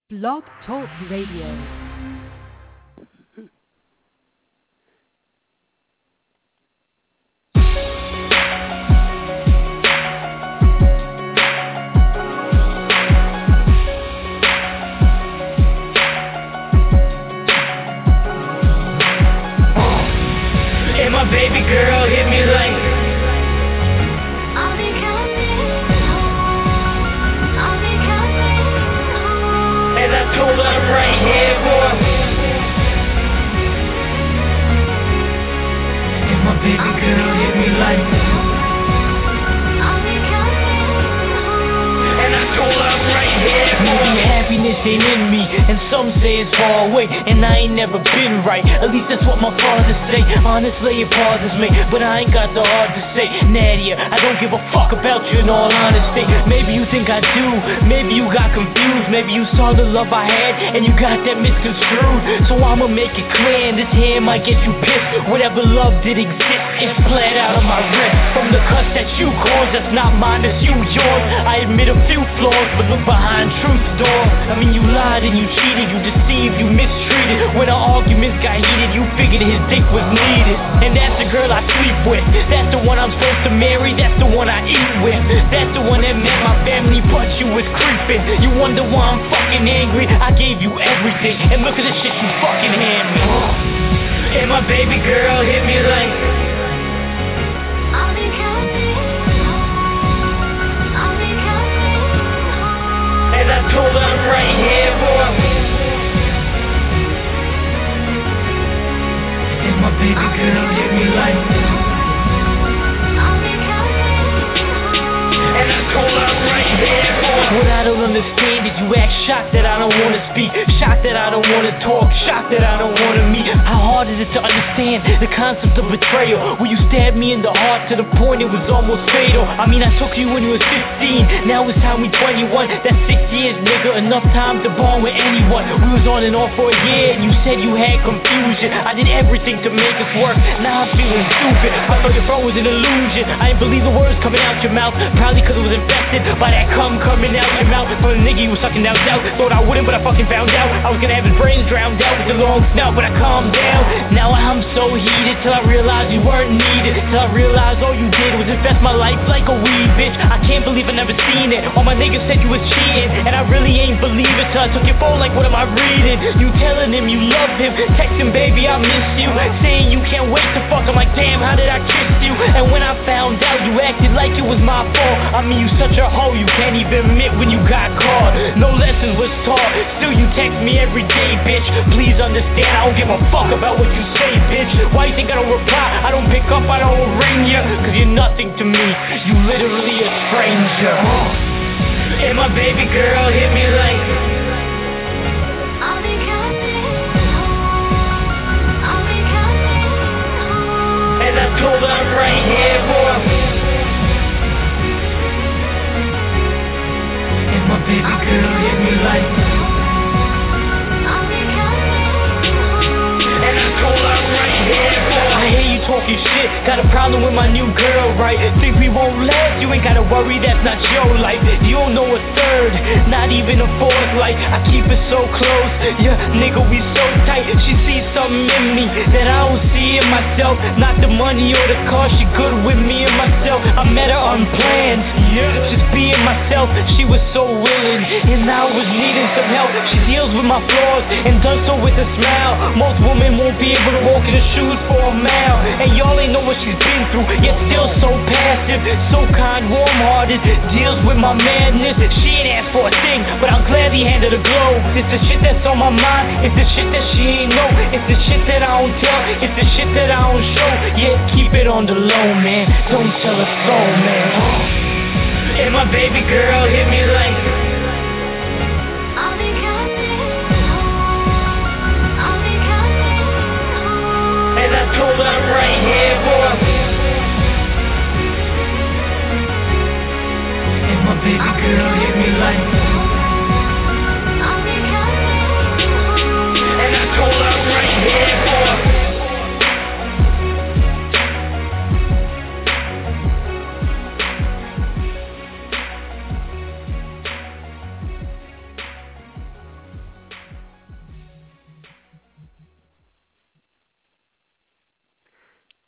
Blog Talk Radio. And my baby girl hit me like I'll be coming home. and I told her I'm right here, boy. And my baby girl hit me like I'll be coming home. and I told her I'm right here, boy. Maybe happiness ain't in me, and some say it's far away, and I ain't never been right. At least that's what my father say. Honestly, it bothers me, but I ain't got the heart to say, Nadia, I don't give a fuck about you in all honesty. Maybe you think I do, maybe you got confused, maybe you saw the love I had, and you got that misconstrued. So I'ma make it clear, and this here might get you pissed. Whatever love did exist, it's bled out of my wrist. From the cuts that you caused, that's not mine, that's you, yours. I admit a few flaws, but look behind truth's door. I mean, you lied and you cheated, you deceived, you mistreated. When our arguments got heated, you figured his dick was needed. And that's the girl I sleep with, that's the one I'm supposed to marry, that's the one I eat with, that's the one that met my family, but you was creeping. You wonder why I'm fucking angry, I gave you everything, and look at the shit you fucking hand me. And my baby girl hit me like I'll be coming home. I'll be coming home. and I told her I'm right here, boy. And my baby girl hit me like I'll be coming home. and I told her I'm right here, boy. What I don't understand is you act shocked that I don't wanna speak, shocked that I don't wanna talk, shocked that I don't wanna meet. How hard is it to understand the concept of betrayal? When you stabbed me in the heart to the point it was almost fatal. I mean, I took you when you was 15, now it's time we 21. That's 6 years, nigga, enough time to bond with anyone. We was on and off for a year, and you said you had confusion. I did everything to make us work, now I'm feeling stupid. I thought your phone was an illusion, I didn't believe the words coming out your mouth, probably cause it was infected by that cum coming out your mouth. From the nigga you was sucking out. Thought I wouldn't, but I fucking found out. I was gonna have his brains drowned out with the long snout, but I calmed down. Now I'm so heated till I realized you weren't needed, till I realized all you did was invest my life like a weed, bitch. I can't believe I never seen it. All my niggas said you was cheating, and I really ain't believe it till I took your phone like, what am I reading? You telling him you love him, texting baby I miss you, saying you can't wait to fuck. I'm like, damn, how did I kiss you? And when I found out, you acted like it was my fault. I mean, you such a hoe, you can't even admit when you got caught. No lessons was taught, still you text me every day, bitch. Please understand, I don't give a fuck about what you say, bitch. Why you think I don't reply? I don't pick up, I don't ring ya, cause you're nothing to me, you literally a stranger. And my baby girl hit me like I'll be coming home. I'll be coming home. and I told her I'm right here, boy. And my baby girl hit me like I'll be coming home. and I told her I'm right here, boy. I hear you talking shit, got a problem with my new girl, right? Think we won't last, you ain't gotta worry, that's not your life. You don't know a third, not even a fourth, like I keep it so close, yeah, nigga, we so tight. She sees something in me that I don't see in myself, not the money or the car, she good with me and myself. I met her unplanned, yeah, just being myself, she was so willing, and I was needing some help. She deals with my flaws, and does so with a smile. Most women won't be able to walk in her shoes for a mile, and y'all ain't know what she's been through, yet still so passive, so kind, warm-hearted, deals with my madness. She ain't asked for a thing, but I'm glad he handed a glow. It's the shit that's on my mind, it's the shit that she ain't know, it's the shit that I don't tell, it's the shit that I don't show. Yeah, keep it on the low, man, don't tell her so, man. And my baby girl hit me like I'll be coming home. I'll be coming home. and I told her I'm right here, boy. And my baby girl hit me like I'll be coming home. and I told her I'm right here, boy.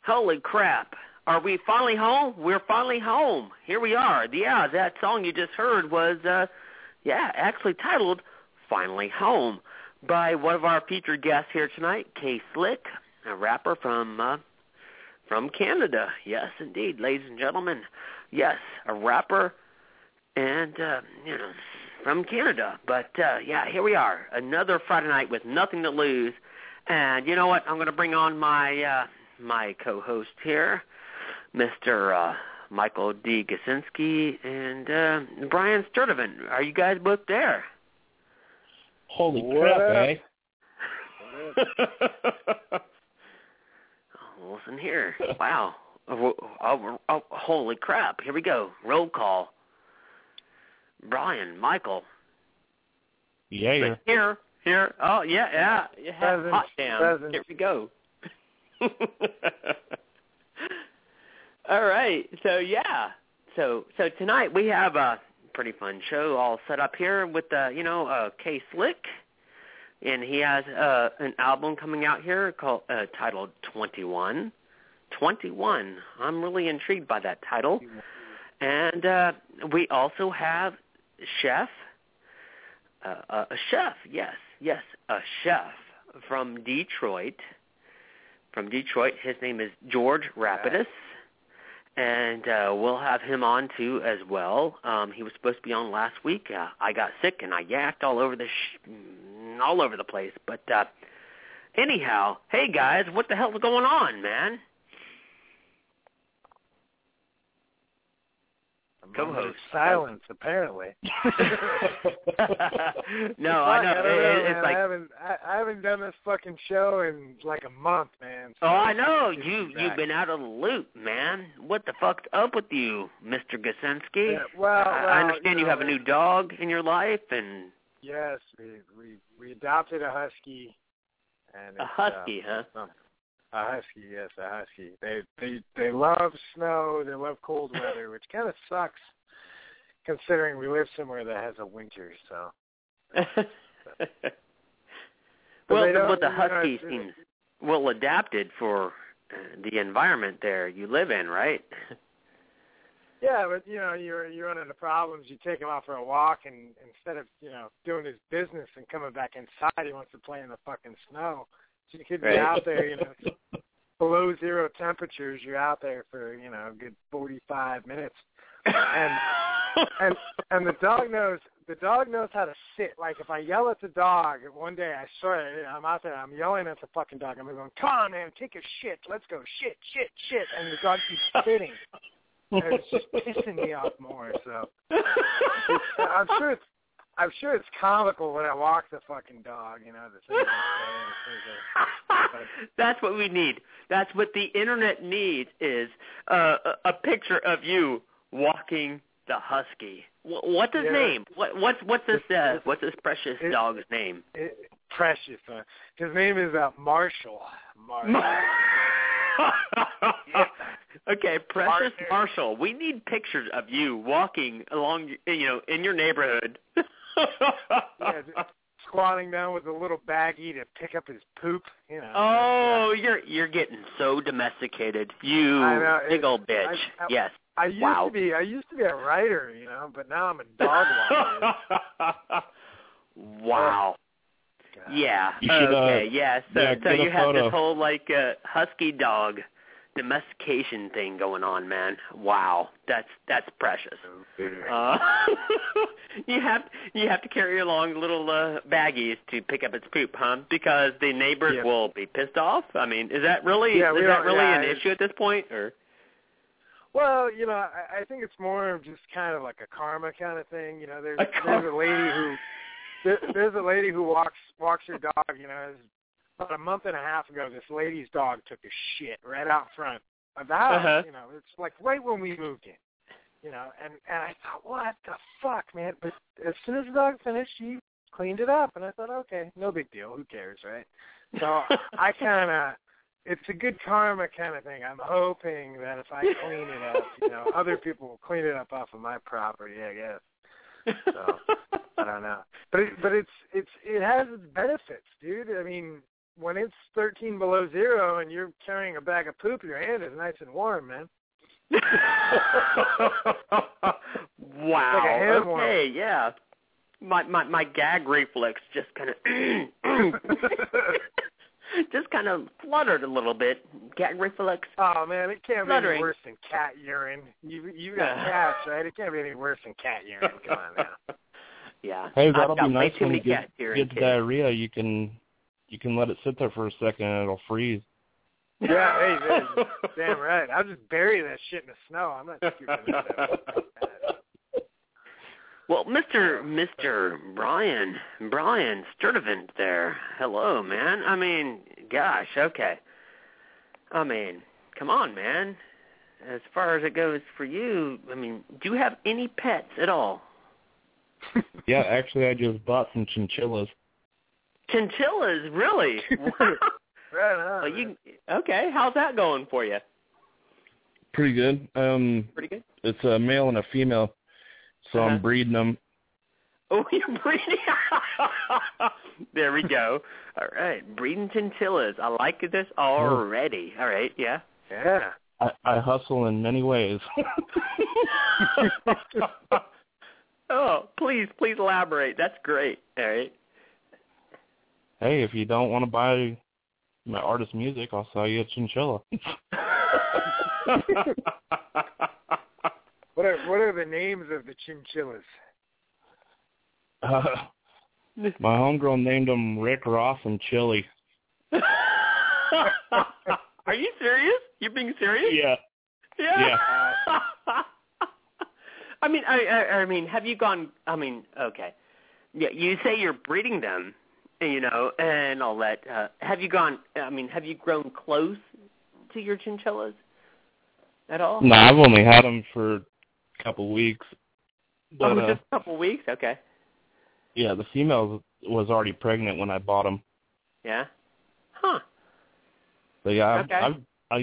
Holy crap. Are we finally home? We're finally home. Here we are. Yeah, that song you just heard was, actually titled Finally Home by one of our featured guests here tonight, K Slick, a rapper from Canada. Yes, indeed, ladies and gentlemen. Yes, a rapper and, from Canada. But, here we are. Another Friday night with nothing to lose. And you know what? I'm going to bring on my co-host here, Mr. Michael D. Gasinski and Brian Sturdivant. Are you guys both there? Holy crap, eh? Listen here. Wow. Oh, holy crap. Here we go. Roll call. Brian, Michael. Yeah. Here. Oh, yeah. Hot damn. Here we go. All right. So tonight we have a pretty fun show all set up here with K Slick, and he has an album coming out here called titled 21. 21. I'm really intrigued by that title. And we also have Chef. A chef, yes, a chef from Detroit. His name is George Rapidus, and we'll have him on too as well. He was supposed to be on last week. I got sick and I yacked all over the place. But anyhow, hey guys, what the hell's going on, man? Co-host. Silence, apparently. No, I know. It's like I haven't done this fucking show in like a month, man. So I know. You've been out of the loop, man. What the fuck's up with you, Mr. Gasinski? Yeah, well, I understand you have a new dog in your life, and yes, we adopted a husky. And a husky, huh? A husky, yes, a husky. They love snow. They love cold weather, which kind of sucks, considering we live somewhere that has a winter. So. But the husky seems well adapted for the environment there you live in, right? Yeah, but you run into problems. You take him out for a walk, and instead of doing his business and coming back inside, he wants to play in the fucking snow. So you could be out there, below zero temperatures. You're out there for a good 45 minutes, and the dog knows how to sit. Like if I yell at the dog, one day I swear I'm out there, I'm yelling at the fucking dog. I'm going, "Come on, man, take a shit. Let's go, shit," and the dog keeps sitting. And it's just pissing me off more. So I'm sure it's comical when I walk the fucking dog, the thing. That's what we need. That's what the internet needs is a picture of you walking the husky. What's his name? What's this precious dog's name? Precious. His name is Marshall. Okay, Precious Marshall. We need pictures of you walking along, in your neighborhood. Squatting down with a little baggie to pick up his poop. Oh, you're getting so domesticated, you big old bitch. Yes. I used to be a writer, but now I'm a dog walker. Wow. God. Yeah. You should, okay. Yeah. So you have photo. this whole husky dog domestication thing going on, man. Wow. That's precious. You have to carry along little baggies to pick up its poop, huh? Because the neighbors will be pissed off. I mean, is that really an issue at this point, or? Well, I think it's more of just kind of like a karma kind of thing. There's a lady who walks her dog. About a month and a half ago, this lady's dog took a shit right out front of the house. Uh-huh. It's like right when we moved in. And I thought, what the fuck, man? But as soon as the dog finished, she cleaned it up, and I thought, okay, no big deal. Who cares, right? So it's a good karma kind of thing. I'm hoping that if I clean it up, other people will clean it up off of my property, I guess. So I don't know, but it has its benefits, dude. I mean, when it's 13 below zero and you're carrying a bag of poop, your hand is nice and warm, man. Wow. Like a hand warmer. Okay, yeah. My gag reflex just kind of just kind of fluttered a little bit. Gag reflex. Oh man, it can't be fluttering. any worse than cat urine. You got cats, right? It can't be any worse than cat urine. Come on now. Yeah. Hey, I've that'll got be way nice too when many you cats here get and kids. diarrhea. You can let it sit there for a second and it'll freeze. Yeah, hey, damn right. I'll just bury that shit in the snow. I'm not scooping that up. Well, Mr. Brian Sturdivant there. Hello, man. I mean, gosh, okay. I mean, come on, man. As far as it goes for you, I mean, do you have any pets at all? Yeah, actually, I just bought some chinchillas. Chinchillas, really? Right on. Well, okay, how's that going for you? Pretty good. Pretty good? It's a male and a female, so I'm breeding them. Oh, you're breeding? There we go. All right, breeding chinchillas. I like this already. All right, yeah. Yeah. I hustle in many ways. Oh, please elaborate. That's great. All right. Hey, if you don't want to buy my artist music, I'll sell you a chinchilla. What are the names of the chinchillas? My homegirl named them Rick Ross and Chili. Are you serious? You're being serious? Yeah. Yeah. I mean, have you gone? I mean, okay. Yeah, you say you're breeding them, and all that. Have you gone? I mean, have you grown close to your chinchillas at all? No, I've only had them for a couple weeks. But, just a couple weeks. Okay. Yeah, the female was already pregnant when I bought them. Yeah. Huh. But yeah, Okay.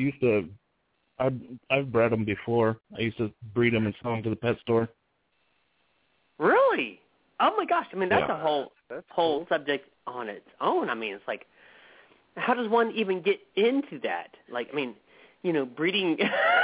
I've bred them before. I used to breed them and sell them to the pet store. Really? Oh my gosh! I mean, that's Yeah. a whole subject on its own. I mean, it's like, how does one even get into that? Like, I mean, breeding.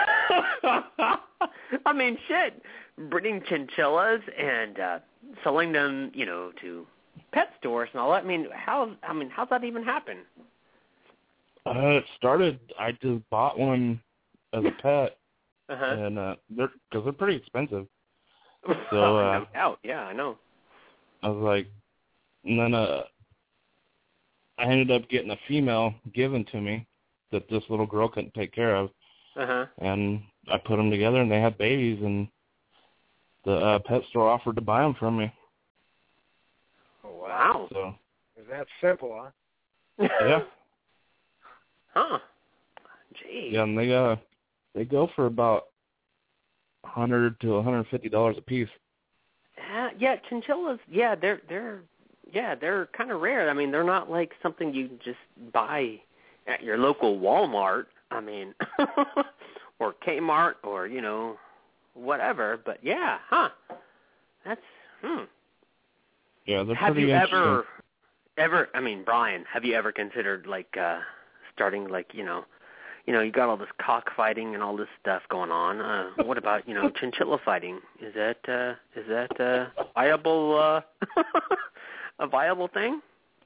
I mean, shit, breeding chinchillas and selling them, to pet stores and all that. I mean, how's that even happen? It started. I just bought one as a pet, and they're pretty expensive. So no doubt. Yeah, I know. I was like, and then I ended up getting a female given to me that this little girl couldn't take care of, and I put them together and they had babies, and the pet store offered to buy them from me. Oh, wow. So Is that simple, huh? yeah. Huh. Gee. Yeah, and they go for about $100 to $150 a piece. Yeah, chinchillas. Yeah, they're kind of rare. I mean, they're not like something you just buy at your local Walmart. I mean, or Kmart, or whatever. But yeah, that's Yeah, they're Have pretty you interesting. ever? I mean, Brian, have you ever considered like starting like you got all this cockfighting and all this stuff going on? What about chinchilla fighting? Is that viable? A viable thing?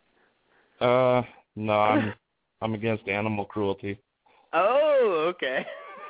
No, I'm against animal cruelty. Oh, okay.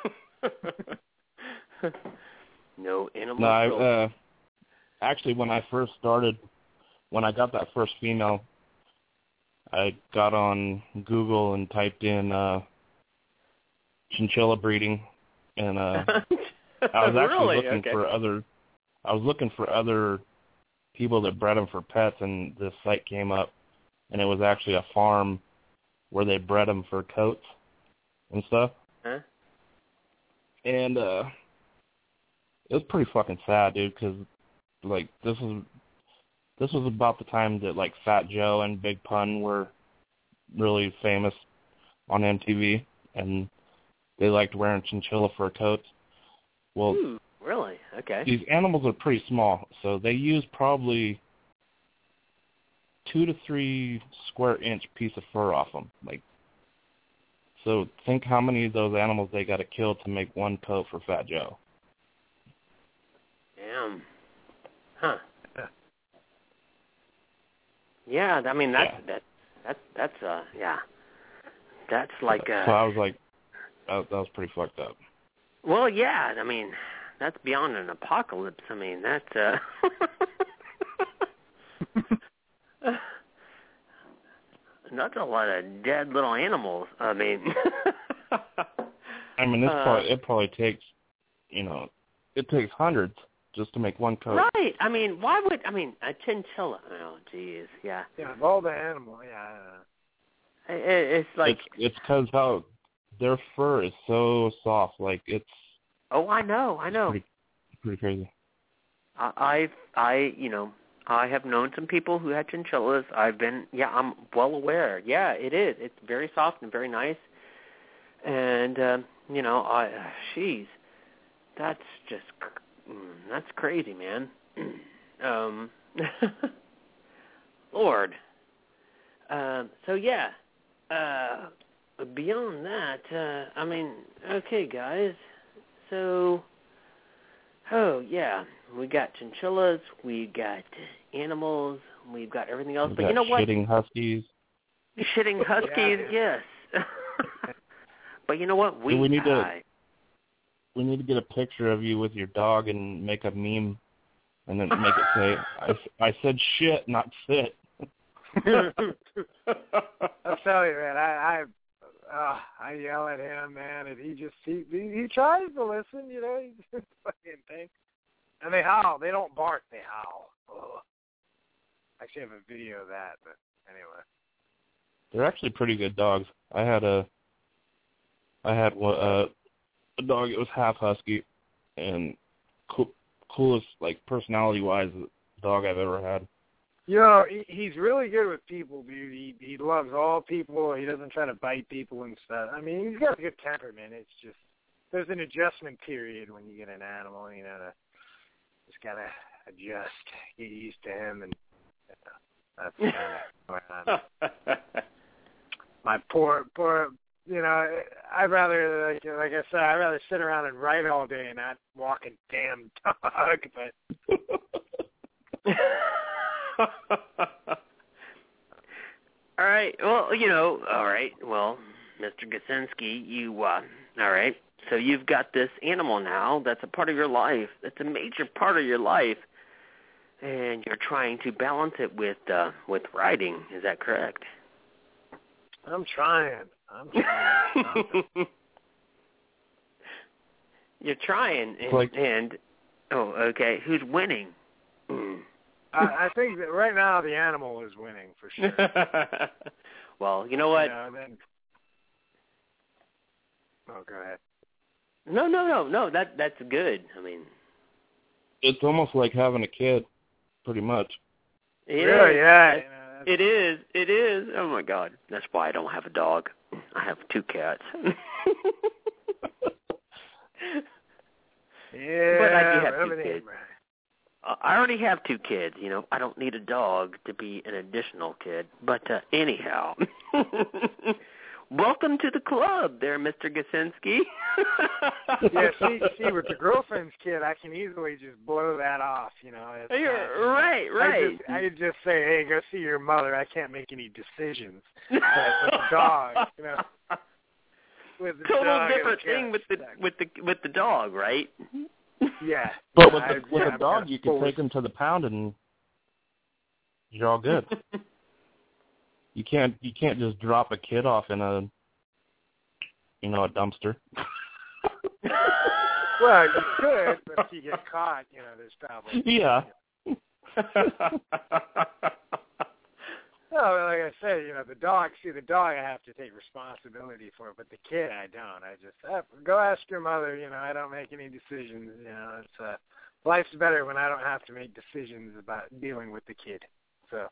No animal cruelty. No, actually, when I got that first female, I got on Google and typed in chinchilla breeding, and I was actually looking for other people that bred them for pets, and this site came up, and it was actually a farm where they bred them for coats and stuff. Huh? And it was pretty fucking sad, dude, because like this was about the time that like Fat Joe and Big Pun were really famous on MTV, and they liked wearing chinchilla fur coats. Well, Ooh, really? Okay. these animals are pretty small, so they use probably 2 to 3 square inch piece of fur off them. Like, so think how many of those animals they got to kill to make one coat for Fat Joe. Damn. Huh. Yeah, I mean that's yeah. That's like So I was like, that was pretty fucked up. Well, yeah, I mean, that's beyond an apocalypse. I mean, that's that's a lot of dead little animals. I mean, it probably takes, it takes hundreds just to make one coat. Right. I mean, a chinchilla? Oh, geez, yeah. Yeah, of all the animal, yeah. It's like it's because how their fur is so soft. Like it's. Oh, I know. Pretty crazy. I have known some people who had chinchillas. I'm well aware. Yeah, it is. It's very soft and very nice. And, that's just, that's crazy, man. Lord. So, yeah. Beyond that, okay, guys. So, we got chinchillas, we got animals, we've got everything else. But you know what? Shitting huskies. Shitting huskies, yes. But you know what? We need to get a picture of you with your dog and make a meme, and then make it say, "I said shit, not sit." I'll tell you, man. I yell at him, man, and he tries to listen, He's just fucking thing. And they howl. They don't bark. They howl. Ugh. I actually have a video of that, but anyway. They're actually pretty good dogs. I had a dog. It was half husky, and coolest, like, personality-wise, dog I've ever had. He's really good with people, dude. He loves all people. He doesn't try to bite people and stuff. I mean, he's got a good temperament. It's just there's an adjustment period when you get an animal. Just gotta adjust, get used to him, and that's kind of going on. My poor. I'd rather, like I said, I'd rather sit around and write all day and not walk a damn dog. But. All right. Well, all right. Well, Mr. Gasinski, you, all right. So you've got this animal now that's a part of your life. That's a major part of your life. And you're trying to balance it with riding. Is that correct? I'm trying. You're trying. Oh, okay. Who's winning? I think that right now the animal is winning for sure. Well, you know what? Go ahead. No. That's good. I mean, it's almost like having a kid, pretty much. Really? Yeah. It is. Oh my God. That's why I don't have a dog. I have 2 cats. Yeah. But I do have 2 kids. I already have 2 kids. I don't need a dog to be an additional kid. But anyhow, welcome to the club there, Mr. Gasinski. Yeah, see, with the girlfriend's kid, I can easily just blow that off, You're right. I just say, hey, go see your mother. I can't make any decisions. But with the dog, with the total dog, different thing with the dog, right? Yeah. But with a dog, you can take him to the pound and you're all good. You can't just drop a kid off in a dumpster. Well, you could, but if you get caught, there's probably... Yeah. No, like I said, the dog I have to take responsibility for, but the kid I don't. I just, go ask your mother, I don't make any decisions, it's, life's better when I don't have to make decisions about dealing with the kid, so.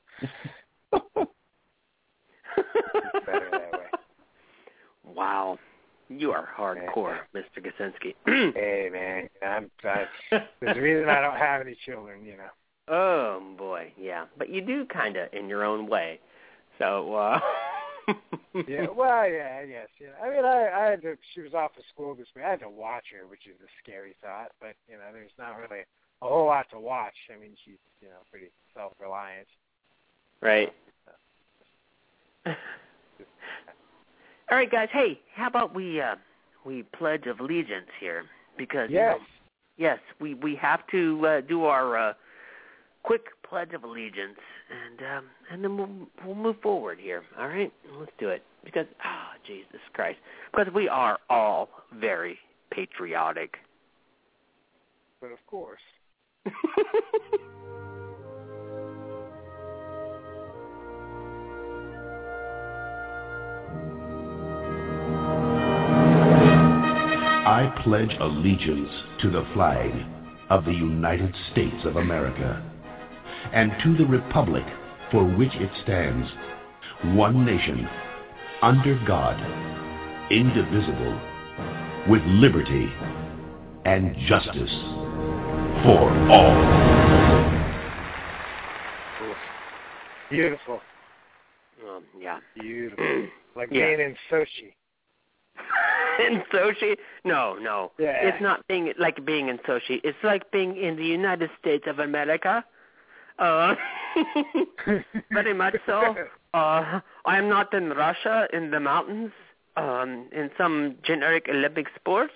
It's better that way. Wow. You are hardcore, Mr. Gasinski. Hey, man, there's a reason I don't have any children, Oh, boy, yeah. But you do kind of in your own way. So, Yeah, well, yeah, I guess. Yeah. I mean, I had to, she was off of school this week. I had to watch her, which is a scary thought. But, there's not really a whole lot to watch. I mean, she's, pretty self-reliant. Right. All right, guys. Hey, how about we pledge of allegiance here? Because, yes, we have to do our quick pledge of allegiance, and then we'll move forward here. All right, let's do it. Because Jesus Christ, because we are all very patriotic. But of course. I pledge allegiance to the flag of the United States of America and to the republic for which it stands, one nation, under God, indivisible, with liberty and justice for all. Beautiful. Yeah. Beautiful. Like being in Sochi. In Sochi? No. Yeah. It's not being in Sochi. It's like being in the United States of America. Very much so. I am not in Russia in the mountains, in some generic Olympic sport.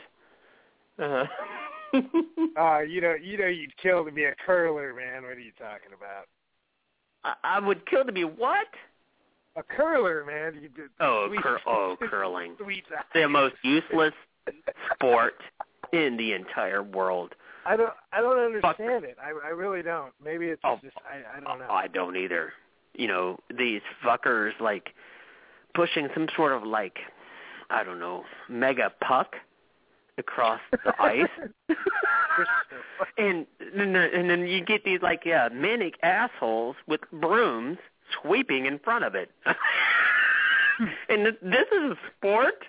You'd kill to be a curler, man. What are you talking about? I would kill to be what? A curler, man. You did curling. The most useless sport in the entire world. I don't understand it. I really don't. Maybe it's just I don't know. I don't either. These fuckers like pushing some sort of I don't know, mega puck across the ice. and then you get these manic assholes with brooms sweeping in front of it. And this is a sport?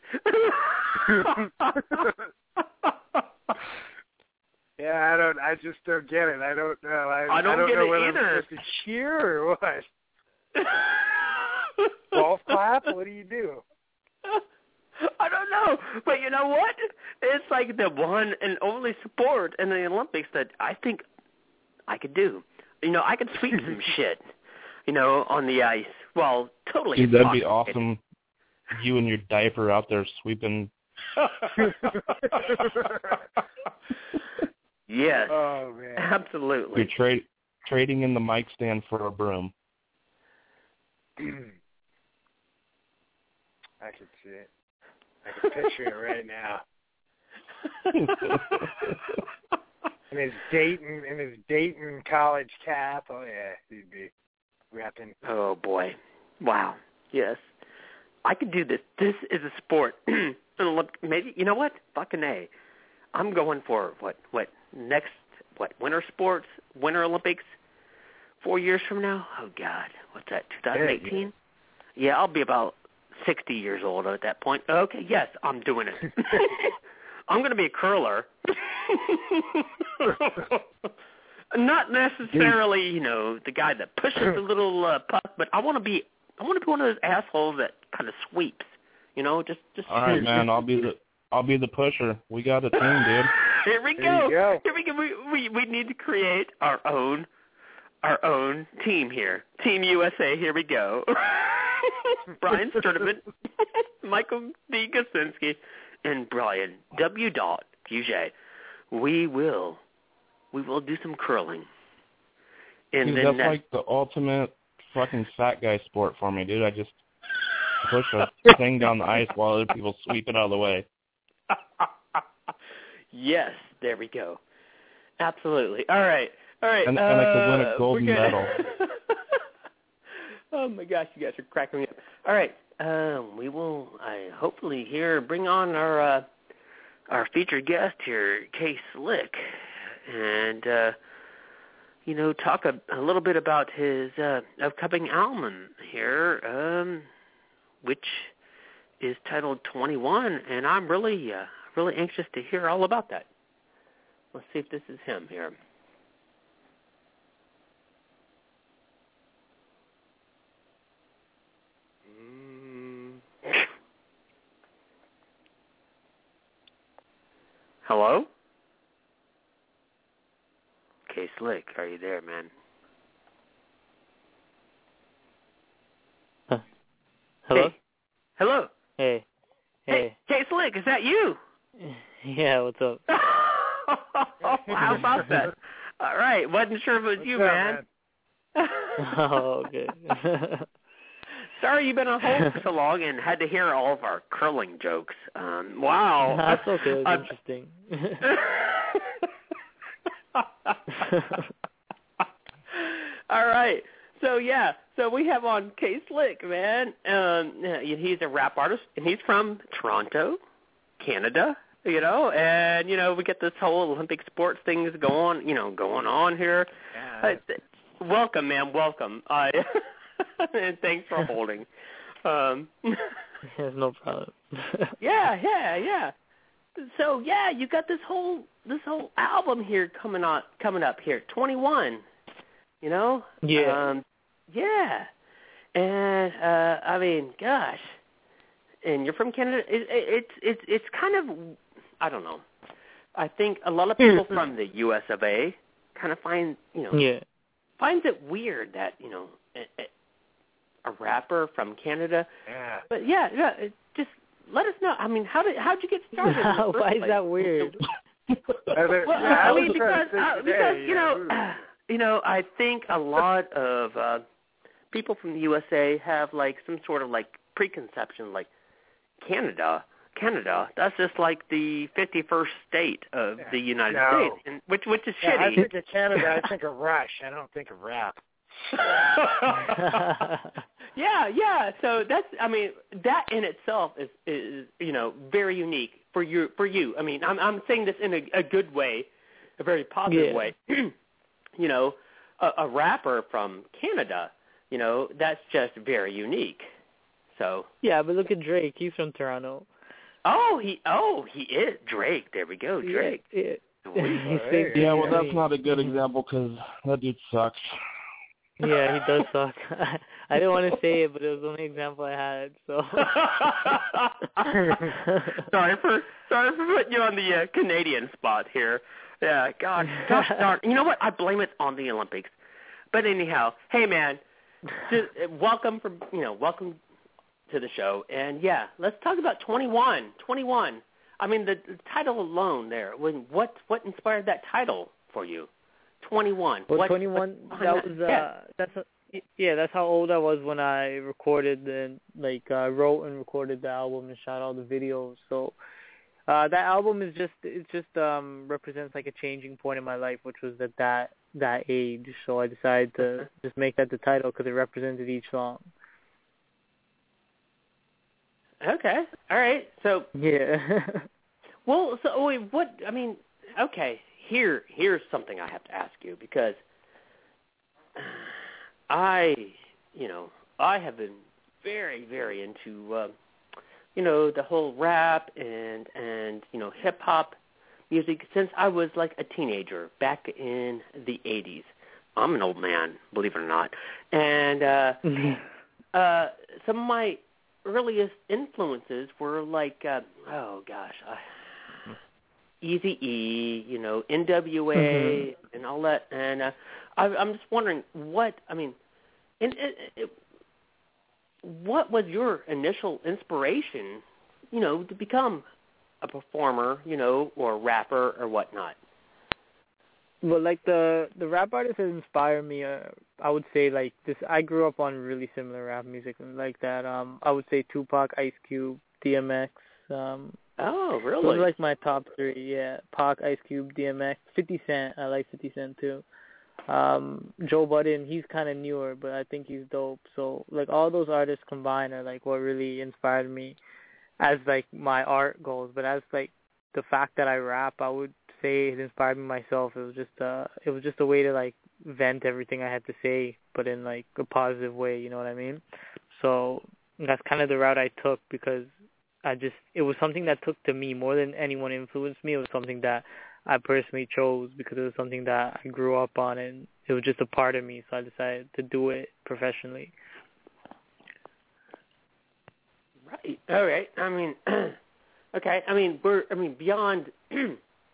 Yeah, I just don't get it. I don't know. I don't get know it whether either. I'm supposed to cheer or what. Golf clap? What do you do? I don't know. But you know what? It's like the one and only sport in the Olympics that I think I could do. I could sweep some shit, on the ice. Well, totally. Dude, that'd be awesome. You and your diaper out there sweeping. Yes. Oh, man. Absolutely. You're trading in the mic stand for a broom. I can see it. I can picture it right now. In his Dayton college cap. Oh yeah, he'd be rapping. Oh boy. Wow. Yes. I could do this. This is a sport. Maybe, you know what? Fucking A. I'm going for winter sports, Winter Olympics 4 years from now? Oh God. What's that? 2018? Yeah, I'll be about 60 years old at that point. Okay, yes, I'm doing it. I'm going to be a curler. Not necessarily, the guy that pushes the little puck, but I want to be one of those assholes that kind of sweeps. Just. All right, man. I'll be the pusher. We got a team, dude. Here we go. Here we go. We need to create our own team here. Team USA. Here we go. Brian Sturdivant, Michael D. Gosinski, and Brian W. Puget. We will do some curling. And dude, that's like the ultimate fucking fat guy sport for me, dude. I just push a thing down the ice while other people sweep it out of the way. Yes, there we go. Absolutely. All right. And I could win a gold medal. Oh my gosh, you guys are cracking me up. All right, we will hopefully bring on our featured guest here, K Slick, and talk a little bit about his upcoming album here, which is titled 21, and I'm really anxious to hear all about that. Let's see if this is him here. Hello? K Slick, are you there, man? Hello? Hey. Hello? Hey. Hey, K Slick, is that you? Yeah, what's up? How about that? All right, wasn't sure if it was you, man. Oh, okay. Sorry you've been on hold for so long and had to hear all of our curling jokes. Wow. That's okay. It's interesting. All right. So we have on K Slick, man. He's a rap artist, and he's from Toronto, Canada. And we get this whole Olympic sports things going on here. Yeah. Welcome, man. Welcome. And thanks for holding. There's no problem. Yeah. So you got this whole album here coming up here, 21. Yeah. Yeah. And I mean, gosh. And you're from Canada. It's kind of, I don't know. I think a lot of people from the U.S. of A. kind of finds it weird that a rapper from Canada. Yeah. But just let us know. I mean, how'd you get started? Why is that weird? Well, I mean, because I think a lot of people from the USA have like some sort of like preconception, like Canada, that's just like the 51st state of the United States, and which is shitty. I think of Canada, I think of Rush. I don't think of rap. Yeah. So that's, I mean, that in itself is very unique for you. I mean, I'm saying this in a good way, a very positive way. A rapper from Canada, that's just very unique. So yeah, but look at Drake. He's from Toronto. He is Drake. There we go, Drake. Yeah. Yeah, well, that's not a good example because that dude sucks. Yeah, he does suck. I didn't want to say it, but it was the only example I had. So sorry for putting you on the Canadian spot here. Yeah, gosh darn. You know what? I blame it on the Olympics. But anyhow, hey man, just welcome to the show. And yeah, let's talk about 21. 21. I mean, the title alone there. What inspired that title for you? 21. Well, 21. That was that's how old I was when I recorded and wrote and recorded the album and shot all the videos. So that album is just represents like a changing point in my life, which was that age. So I decided to just make that the title because it represented each song. Okay. All right. So yeah. Well, so wait, what? I mean, okay. Here's something I have to ask you because I have been very, very into the whole rap and hip hop music since I was like a teenager back in the 80s. I'm an old man, believe it or not, and some of my earliest influences were like Eazy-E, NWA, and all that. And I'm just wondering what what was your initial inspiration, to become a performer, or a rapper or whatnot? Well, like the rap artists that inspire me, I would say like this. I grew up on really similar rap music like that. I would say Tupac, Ice Cube, DMX. Oh, really? Those are like my top three. Yeah, Pac, Ice Cube, DMX, 50 Cent. I like 50 Cent too. Joe Budden, he's kind of newer, but I think he's dope. So like all those artists combined are like what really inspired me as like my art goals. But as like the fact that I rap, I would say it inspired me myself. It was just a way to like vent everything I had to say, but in like a positive way. You know what I mean? So that's kind of the route I took because it was something that took to me more than anyone influenced me. It was something that I personally chose because it was something that I grew up on and it was just a part of me. So I decided to do it professionally. Right. All right. I mean, okay. I mean, beyond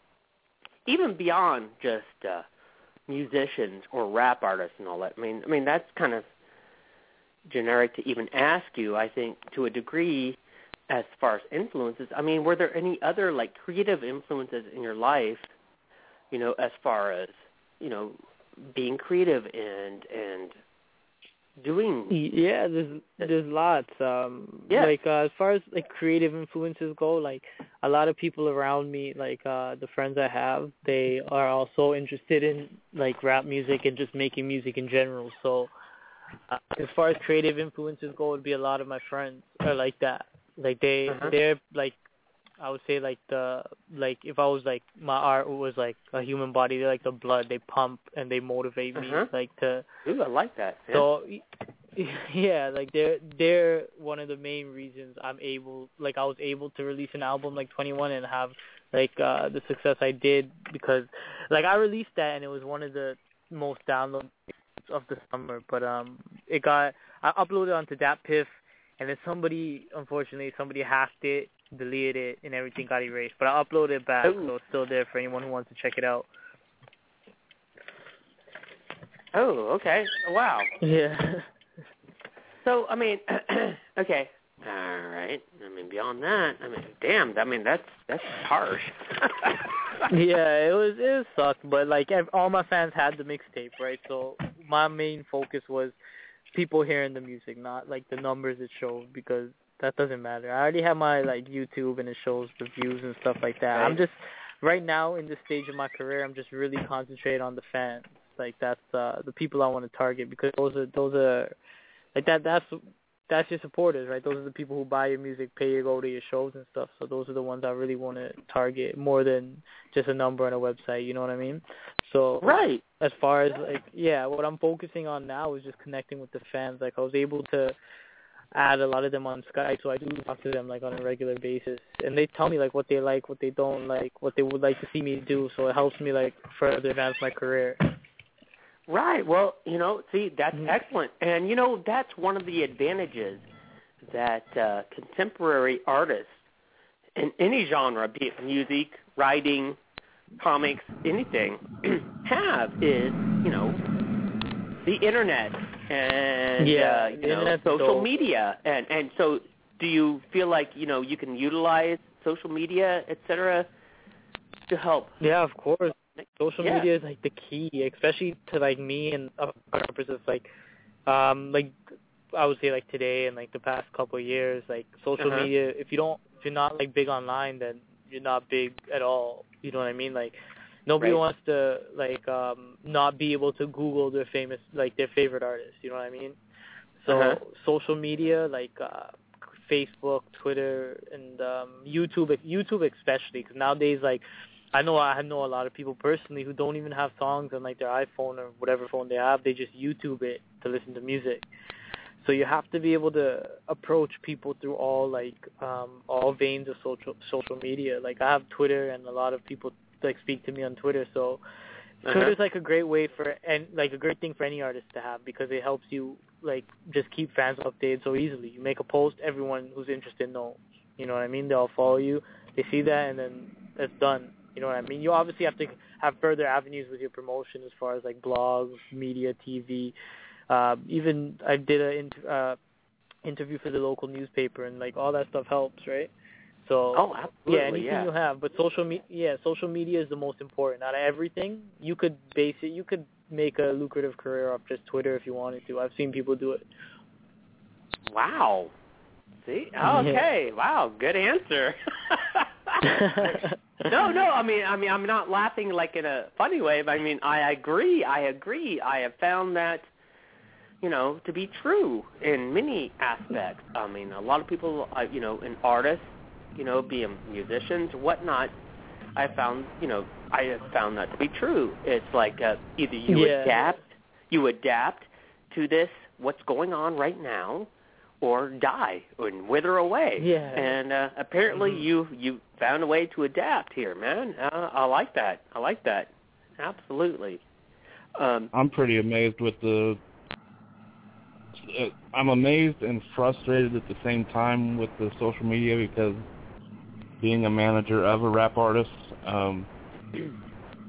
even beyond just musicians or rap artists and all that. I mean that's kind of generic to even ask you. I think to a degree, as far as influences. I mean, were there any other like creative influences in your life? You know, as far as being creative and doing. Yeah, there's lots. Like as far as like creative influences go, like a lot of people around me, like the friends I have, they are also interested in like rap music and just making music in general. So as far as creative influences go, it would be a lot of my friends are like that. Like they're like, I would say like if I was like my art was like a human body, they're like the blood. They pump and they motivate me like to. Ooh, I like that. Yeah. So yeah, like they're one of the main reasons I was able to release an album like 21 and have like the success I did, because like I released that and it was one of the most downloaded of the summer, but I uploaded it onto DatPiff, and then somebody hacked it, deleted it, and everything got erased. But I uploaded it back, so it's still there for anyone who wants to check it out. Oh, okay. Wow. Yeah. So, I mean, okay. All right. I mean, beyond that, I mean, damn. I mean, that's harsh. Yeah, it sucked, but like all my fans had the mixtape, right? So my main focus was people hearing the music, not like the numbers it showed, because that doesn't matter. I already have my like YouTube and it shows the views and stuff like that. Right. I'm just right now in this stage of my career, I'm just really concentrated on the fans. Like that's the people I want to target, because those are like that's your supporters, right? Those are the people who buy your music, pay you to go to your shows and stuff. So those are the ones I really want to target more than just a number on a website. You know what I mean? So right. As far as like, yeah, what I'm focusing on now is just connecting with the fans. Like I was able to add a lot of them on Skype, so I do talk to them like on a regular basis, and they tell me like what they like, what they don't like, what they would like to see me do. So it helps me like further advance my career. Right. Well, see, that's excellent. And, that's one of the advantages that contemporary artists in any genre, be it music, writing, comics, anything, have is, the internet and, social media. And so do you feel like, you can utilize social media, et cetera, to help? Yeah, of course. Social media is like the key, especially to like me and other purposes of like I would say like today and like the past couple of years, like social media. If you're not like big online, then you're not big at all. You know what I mean? Like nobody wants to like not be able to Google their favorite artist. You know what I mean? So social media like Facebook, Twitter, and YouTube especially, because nowadays like. I know a lot of people personally who don't even have songs on like their iPhone or whatever phone they have. They just YouTube it to listen to music. So you have to be able to approach people through all veins of social media. Like I have Twitter, and a lot of people like speak to me on Twitter. So Twitter's like a great way a great thing for any artist to have, because it helps you like just keep fans updated so easily. You make a post, everyone who's interested knows. You know what I mean? They all follow you. They see that, and then it's done. You know what I mean? You obviously have to have further avenues with your promotion as far as like blogs, media, TV. Even I did a interview for the local newspaper, and like all that stuff helps, right? So absolutely, anything you have, but social media is the most important. Out of everything, you could make a lucrative career off just Twitter if you wanted to. I've seen people do it. Wow. See? Okay. Wow. Good answer. No. I mean, I'm not laughing like in a funny way, but I mean, I agree. I have found that, to be true in many aspects. I mean, a lot of people, in artists, being musicians, whatnot, I have found that to be true. It's like either you adapt to this, what's going on right now, or die and wither away. Yeah. And apparently you found a way to adapt here, man. I like that. Absolutely. I'm pretty amazed with I'm amazed and frustrated at the same time with the social media, because being a manager of a rap artist,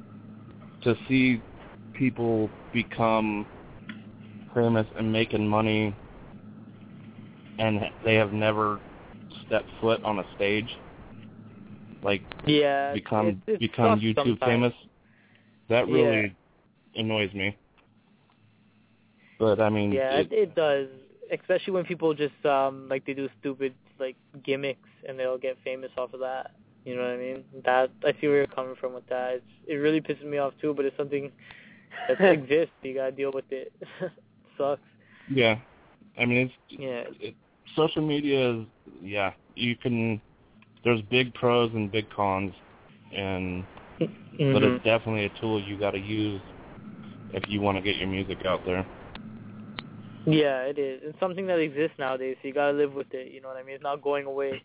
to see people become famous and making money, and they have never stepped foot on a stage, like become YouTube sometimes. famous, that really annoys me. But I mean, it does, especially when people just like they do stupid like gimmicks and they'll get famous off of that. You know what I mean? That I see where you're coming from with that. It really pisses me off too, but it's something that exists. You gotta deal with it. Sucks. Yeah, I mean social media is you can. There's big pros and big cons, and but it's definitely a tool you got to use if you want to get your music out there. Yeah, it is. It's something that exists nowadays, so you got to live with it. You know what I mean? It's not going away.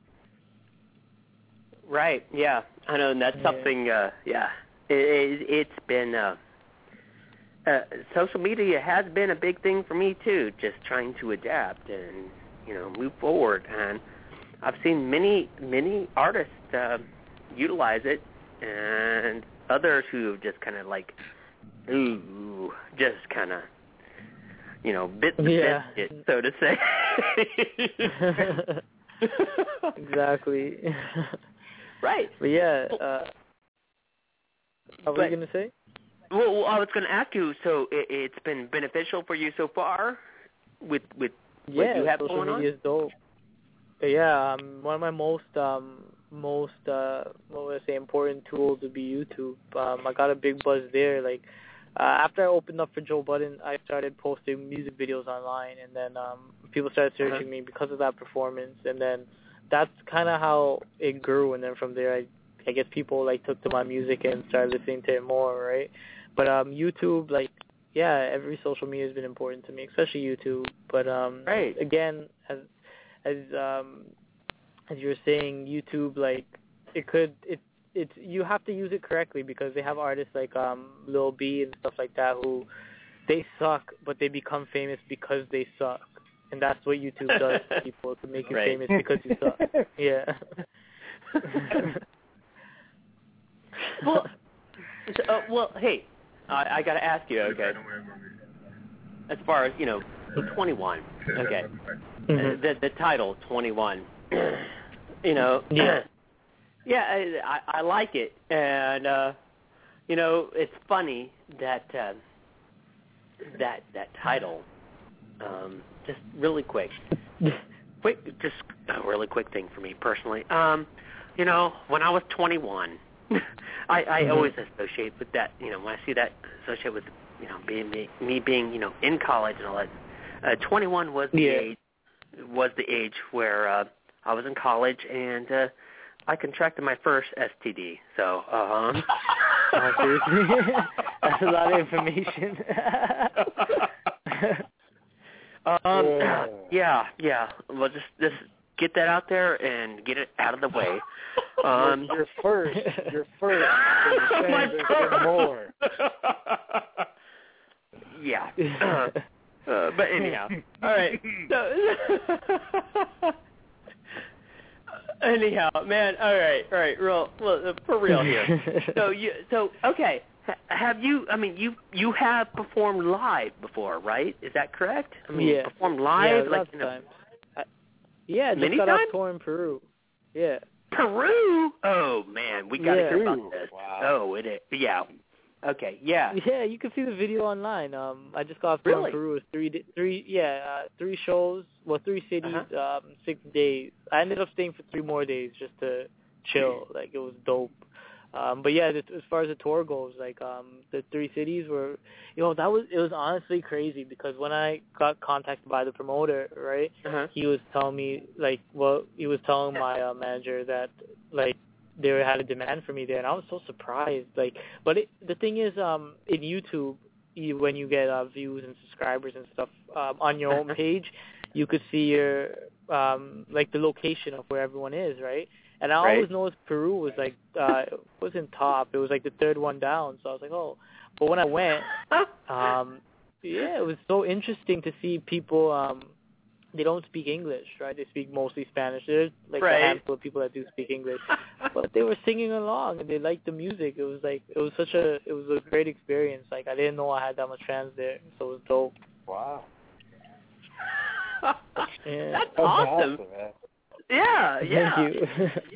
Right. Yeah, I know, and that's something. It's been. Social media has been a big thing for me too. Just trying to adapt and move forward, and I've seen many artists utilize it, and others who just kind of like, just kind of, bit the biscuit, so to say. Exactly. Right. But what were you going to say? Well, I was going to ask you, so it's been beneficial for you so far with what you have social going on? media is dope. Yeah, one of my most important tools would be YouTube. I got a big buzz there. Like after I opened up for Joe Budden, I started posting music videos online, and then people started searching me because of that performance, and then that's kind of how it grew. And then from there, I guess people like took to my music and started listening to it more, right? But YouTube, every social media has been important to me, especially YouTube. But again, as you were saying, YouTube, you have to use it correctly because they have artists like Lil B and stuff like that who they suck, but they become famous because they suck, and that's what YouTube does to people to make you famous because you suck. Yeah. Hey, I got to ask you, okay? As far as 21, okay. The title 21. I like it, and it's funny that that title. Just really quick, just a really quick thing for me personally. When I was 21, I always associate with that. When I see that, associate with being in college and all that. 21 was the age where I was in college, and I contracted my first STD. So, seriously? That's a lot of information. Yeah. Well, just get that out there and get it out of the way. Your first. My first. More. Yeah. But anyhow, all right. So, anyhow, man. All right. Real, for real here. So okay. Have you? I mean, you have performed live before, right? Is that correct? I mean, performed live, lots of times. Just got off tour in Peru. Yeah. Peru? Oh man, we gotta hear about this. Wow. Oh, it is. Yeah. Okay. Yeah. Yeah, you can see the video online. I just got off tour in Peru. It was 3 shows. Well, 3 cities, 6 days. I ended up staying for 3 more days just to chill. Like it was dope. But yeah, as far as the tour goes, the 3 cities were, it was honestly crazy because when I got contacted by the promoter, right, he was telling me, he was telling my manager that, they had a demand for me there, and I was so surprised. But the thing is, in YouTube, when you get views and subscribers and stuff on your own page, you could see your, the location of where everyone is, right? And I always noticed Peru was it wasn't top. It was the 3rd one down. So I was like, oh. But when I went, it was so interesting to see people they don't speak English, right? They speak mostly Spanish. There's like Right. a handful of people that do speak English, but they were singing along and they liked the music. It was a great experience. Like I didn't know I had that much fans there, so it was dope. Wow. Yeah. That's awesome. Man. Yeah, yeah. Thank you.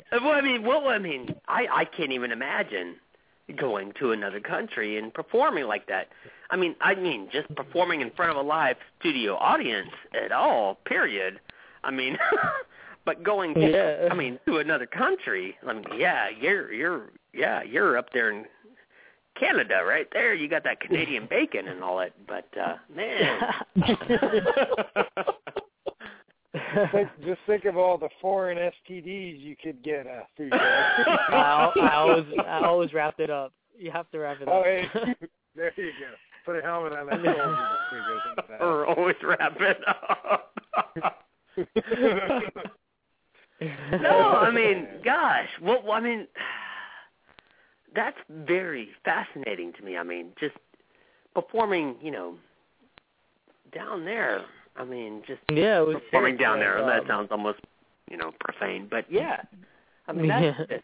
I can't even imagine going to another country and performing like that. I mean, just performing in front of a live studio audience at all, period. I mean, but going to, to another country. I mean, yeah, you're up there in Canada, right there. You got that Canadian bacon and all that. But man. Just think of all the foreign STDs you could get through there. I always wrapped it up. You have to wrap it up. Hey, there you go. Put a helmet on that soldier. Or always wrap it up. No, I mean, gosh. Well, I mean, that's very fascinating to me. I mean, just performing, down there. I mean, just it was performing down there. That sounds almost, profane. But, yeah. I mean, that's just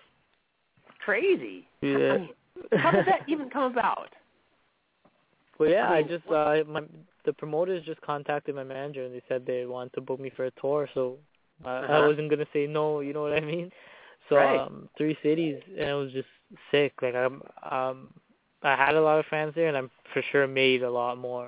crazy. Yeah. I mean, how did that even come about? Well, yeah, I mean, the promoters just contacted my manager and they said they wanted to book me for a tour, so I wasn't gonna say no. You know what I mean? So right. 3 cities, and it was just sick. Like I had a lot of fans there, and I'm for sure made a lot more.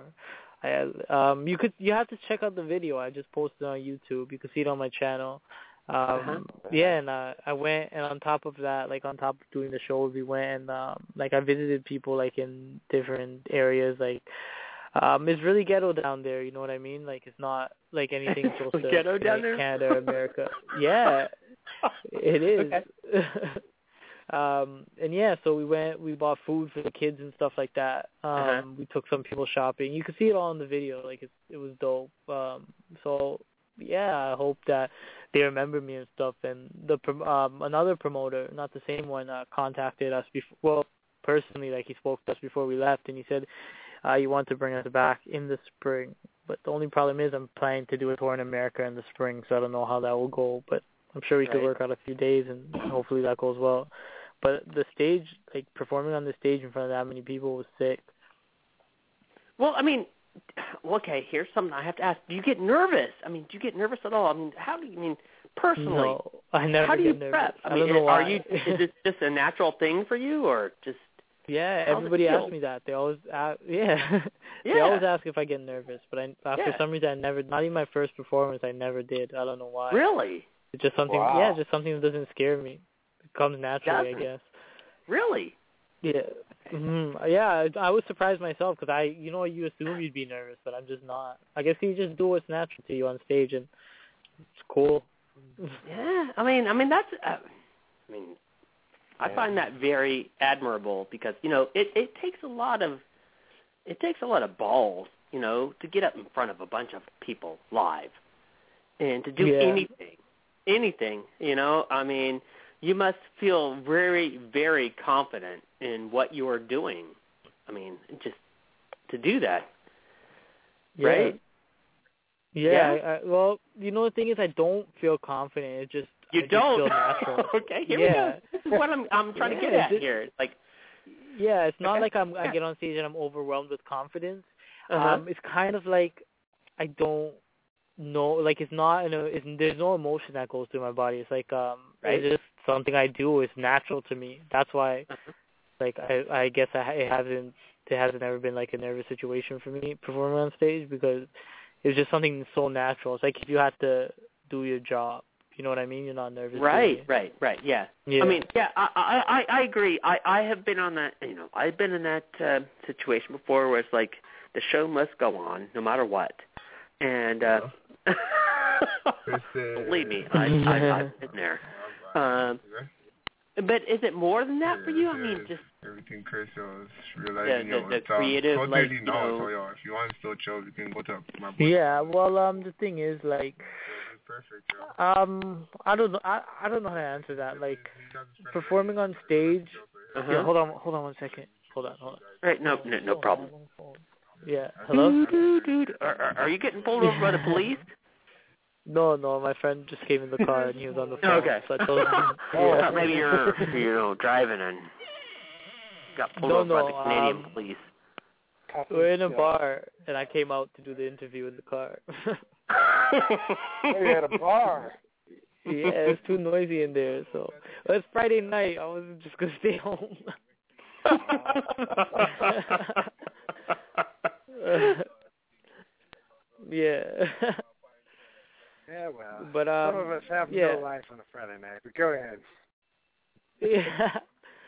You have to check out the video I just posted on YouTube. You can see it on my channel. Yeah, and I went, and on top of that, like on top of doing the show, we went and like I visited people like in different areas. Like it's really ghetto down there. You know what I mean? Like it's not like anything close to ghetto like, down there? Canada or America. Yeah, it is. Okay. And yeah, so we bought food for the kids and stuff like that. We took some people shopping. You can see it all in the video. Like it was dope. So yeah, I hope that they remember me and stuff. And the another promoter, not the same one, contacted us before. Well, personally, like he spoke to us before we left, and he said he wanted to bring us back in the spring. But the only problem is I'm planning to do a tour in America in the spring, so I don't know how that will go. But I'm sure we could work out a few days, and hopefully that goes well. But the stage, like performing on the stage in front of that many people, was sick. Well, I mean, okay, here's something I have to ask. Do you get nervous? I mean, do you get nervous at all? I mean, how do you, personally? No, I never how do get you nervous. prep? I don't mean, know why. is this just a natural thing for you, or just? Yeah, everybody asks me that. They always ask, they always ask if I get nervous, but for some reason I never. Not even my first performance, I never did. I don't know why. Really? It's just something. Wow. Yeah, just something that doesn't scare me. It comes naturally, I guess. Really? Yeah. Yeah, I was surprised myself because you assume you'd be nervous, but I'm just not. I guess you just do what's natural to you on stage, and it's cool. Yeah, I mean that's. I find that very admirable because it takes a lot of balls, to get up in front of a bunch of people live, and to do anything. I mean, you must feel very, very confident in what you are doing. I mean, just to do that, right? Yeah. Well, the thing is, I don't feel confident. It just you I don't just feel natural. Okay, here we go. This is what I'm trying to get at here. It's like, it's not like I get on stage and I'm overwhelmed with confidence. It's kind of like I don't know. Like it's not. There's no emotion that goes through my body. It's like it's just something I do. It's natural to me. That's why. Like I guess it hasn't ever been like a nervous situation for me performing on stage because it's just something so natural. It's like if you had to do your job. You know what I mean? You're not nervous. Right. Yeah. I mean, I agree. I have been on that. I've been in that situation before, where it's like the show must go on no matter what, and believe me, I've been there. But is it more than that for you? I mean, just everything Chris was realizing the creative, so like if you want to still chill, you can go to my book. Yeah. Well, the thing is, like. Perfect, I don't know. I don't know how to answer that. Like performing on stage. Yeah, hold on 1 second. Hold on. Right, no problem. Yeah. Hello. Dude, are you getting pulled over by the police? No, my friend just came in the car and he was on the phone. Okay. So I told him. I thought maybe you're driving and got pulled over by the Canadian police. We're in a bar, and I came out to do the interview in the car. You're at a bar. Yeah, it's too noisy in there. So it's Friday night. I was just gonna stay home. Yeah. Yeah, well. But some of us have no life on a Friday night. But go ahead. Yeah.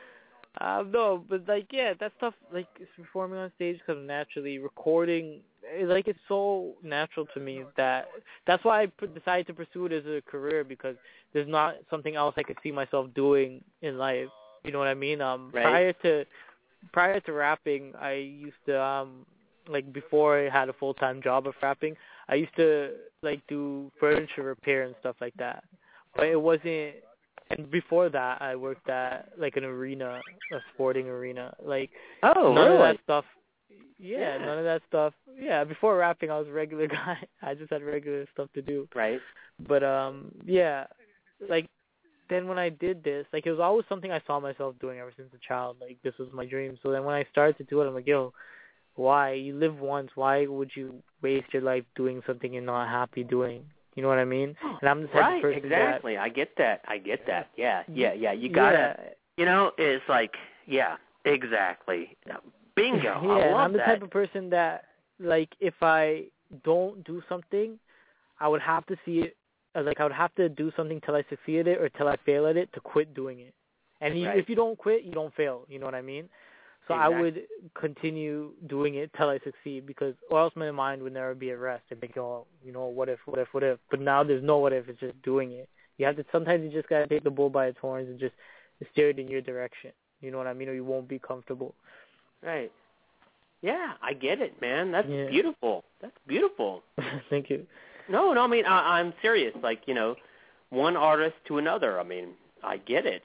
No, but like, yeah, that stuff, like, it's performing on stage comes naturally. Recording, like, it's so natural to me that's why I decided to pursue it as a career, because there's not something else I could see myself doing in life. You know what I mean? Right. Prior to rapping, I used to, like, before I had a full-time job of rapping, I used to, like, do furniture repair and stuff like that. But it wasn't. And before that, I worked at, like, an arena, a sporting arena. Like, none of that stuff. Yeah, none of that stuff. Yeah, before rapping, I was a regular guy. I just had regular stuff to do. Right. But, yeah, like, then when I did this, like, it was always something I saw myself doing ever since a child. Like, this was my dream. So then when I started to do it, I'm like, yo, why? You live once. Why would you waste your life doing something you're not happy doing? You know what I mean? And I'm the type of person exactly. I get that. Yeah. You gotta, you know, it's like, yeah, exactly. Bingo. Yeah, I love and I'm the that. type of person that, like, if I don't do something, I would have to see it, like, I would have to do something till I succeed at it or till I fail at it to quit doing it. And if you don't quit, you don't fail. You know what I mean? So exactly. I would continue doing it till I succeed, because or else my mind would never be at rest. I'd think, oh, you know, what if? But now there's no what if. It's just doing it. You have to. Sometimes you just gotta take the bull by its horns and just steer it in your direction. You know what I mean? Or you won't be comfortable. Right. Yeah, I get it, man. That's beautiful. That's beautiful. Thank you. No, I mean, I'm serious. Like, you know, one artist to another. I mean, I get it.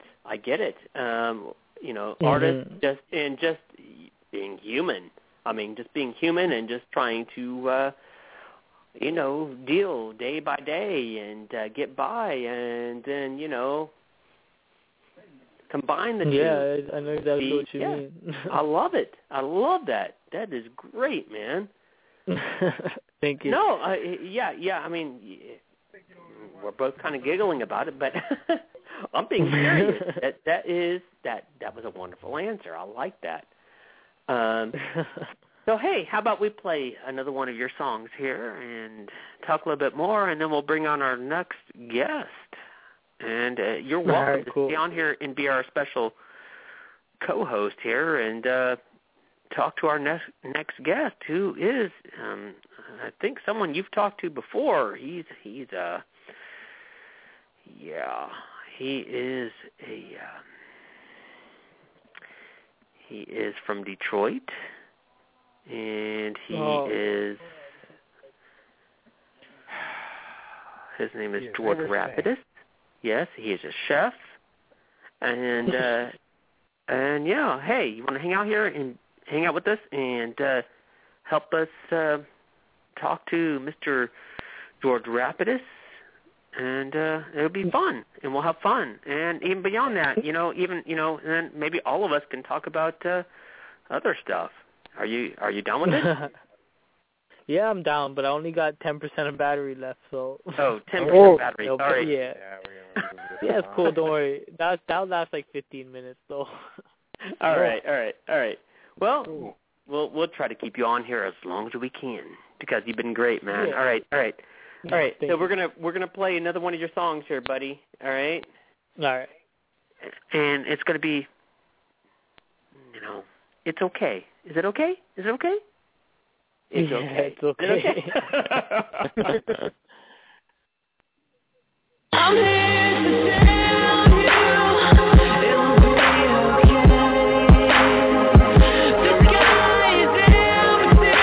You know, artists just being human. I mean, just being human and just trying to, you know, deal day by day and get by, and then, you know, combine the two. Yeah, I know exactly what you mean. I love it. I love that. That is great, man. Thank you. No, yeah. I mean, we're both kind of giggling about it, but I'm being serious. That was a wonderful answer. I like that. So, hey, how about we play another one of your songs here and talk a little bit more, and then we'll bring on our next guest. And you're welcome to stay on here and be our special co-host here and talk to our next guest, who is, I think, someone you've talked to before. He is from Detroit, and his name is George Rapidus. Yes, he is a chef, and yeah. Hey, you want to hang out here and hang out with us and help us talk to Mr. George Rapidus? And it'll be fun, and we'll have fun. And even beyond that, and then maybe all of us can talk about other stuff. Are you down with it? Yeah, I'm down, but I only got 10% of battery left, so. Oh, 10% battery. Sorry. Yeah. Yeah, it's cool. Don't worry. That'll last like 15 minutes, though. All right. Well, we'll try to keep you on here as long as we can, because you've been great, man. Yeah. All right. Thank So we're gonna play another one of your songs here, buddy. All right. All right. And it's gonna be, it's okay. Is it okay? It's okay. It's okay. I'm here to tell you it will be okay. The sky is empty.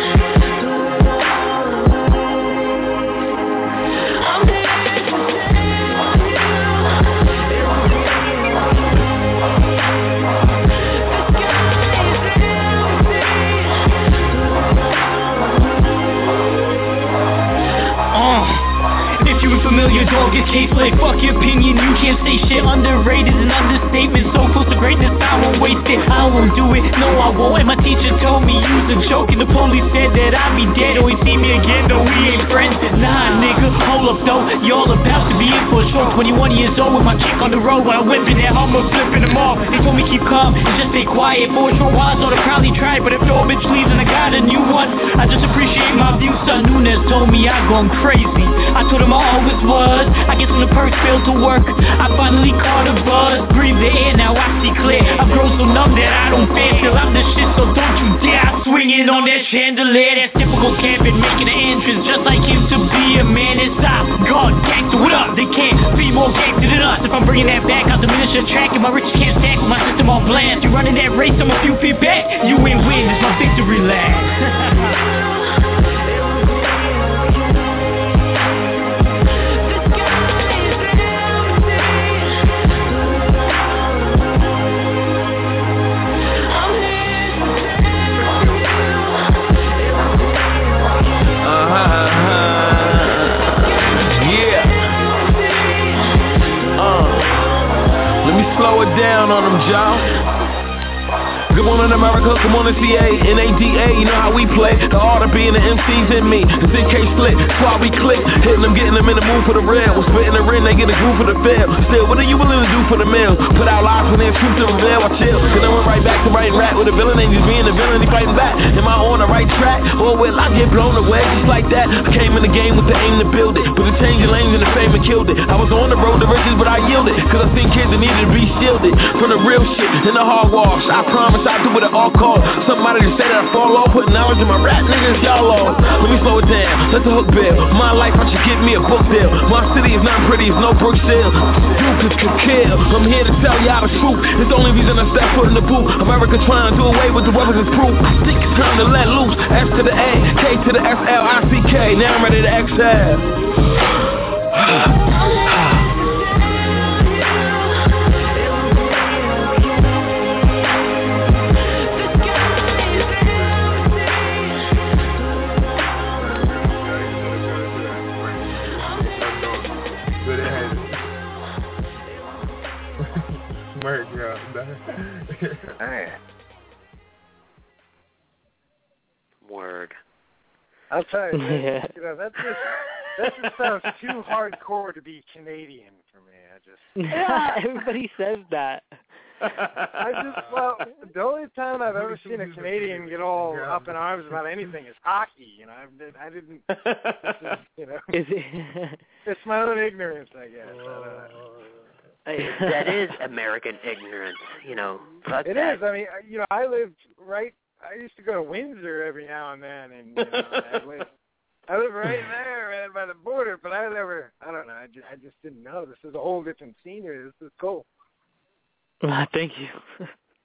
I'm here to tell you it will be okay. The sky is empty. a dog, it's K-Slick. Fuck your opinion, you can't say shit. Underrated is an understatement. So close to greatness, I won't waste it. I won't do it, no I won't. And my teacher told me use a joke, and the police said that I'd be dead or he'd see me again. No, we ain't friends. Nah, nigga, hold up though. Y'all about to be in for a stroke. 21 years old with my chick on the road when I whip in that Hummer, flipping them off. They told me keep calm and just stay quiet. For a short while, I thought I'd probably try, but if no bitch leaves and I got a new one, I just appreciate my view. Son Nunes told me I gone crazy. I told him I always was. I guess when the perks failed to work, I finally caught a buzz. Breathe the air, now I see clear. I've grown so numb that I don't fear. Till I'm the shit, so don't you dare. Swinging on that chandelier, that's typical camping, making an entrance just like him to be a man. It's top gun, gangster, what up? They can't be more gangster than us. If I'm bringing that back, I'll diminish the track, and my riches can't stack with my system on blast. You running that race, I'm a few feet back. You ain't win, it's my victory lap. Slow it down on them, Joe. Good morning, America. Good morning, CA, NADA. You know how we play. The art of being the MC's in me. It's in K-Slick. That's why we click. Hitting them, getting them in the mood for the real. We're spitting the ring, they get a groove for the fail. Still, what are you willing to do for the meal? Put out lies when there's truth to reveal. I chill. Cause I went right back to writing rap with a villain. And just being the villain, he fighting back. Am I on the right track? Or will I get blown away just like that? I came in the game with the aim to build it. But the change of lanes and the fame and killed it. I was on the road to riches, but I yielded. Cause I seen kids that needed to be shielded from the real shit and the hard wash. I promise I'll do it at all costs. Somebody to say that I fall off, put knowledge in my rap niggas, y'all off. Let me slow it down, let the hook build. My life, I should give me a book deal. My city is not pretty, it's no Brookshire. You could kill. I'm here to tell y'all the truth. It's the only reason I step foot in the booth. America trying to do away with the weapons is proof. I think it's time to let loose. S to the A, K to the S-L-I-C-K. Now I'm ready to exhale. Word. I'll tell you, man, you know, that just sounds too hardcore to be Canadian for me. Yeah, everybody says that. Well, the only time I've ever seen a Canadian get all up in arms about anything is hockey. You know, I didn't. You know, it's my own ignorance, I guess. That is American ignorance, you know. It is. I mean, you know, I lived right. I used to go to Windsor every now and then, and you know, I live right there, right by the border. But I don't know. I just didn't know. This is a whole different scenery. This is cool. Thank you.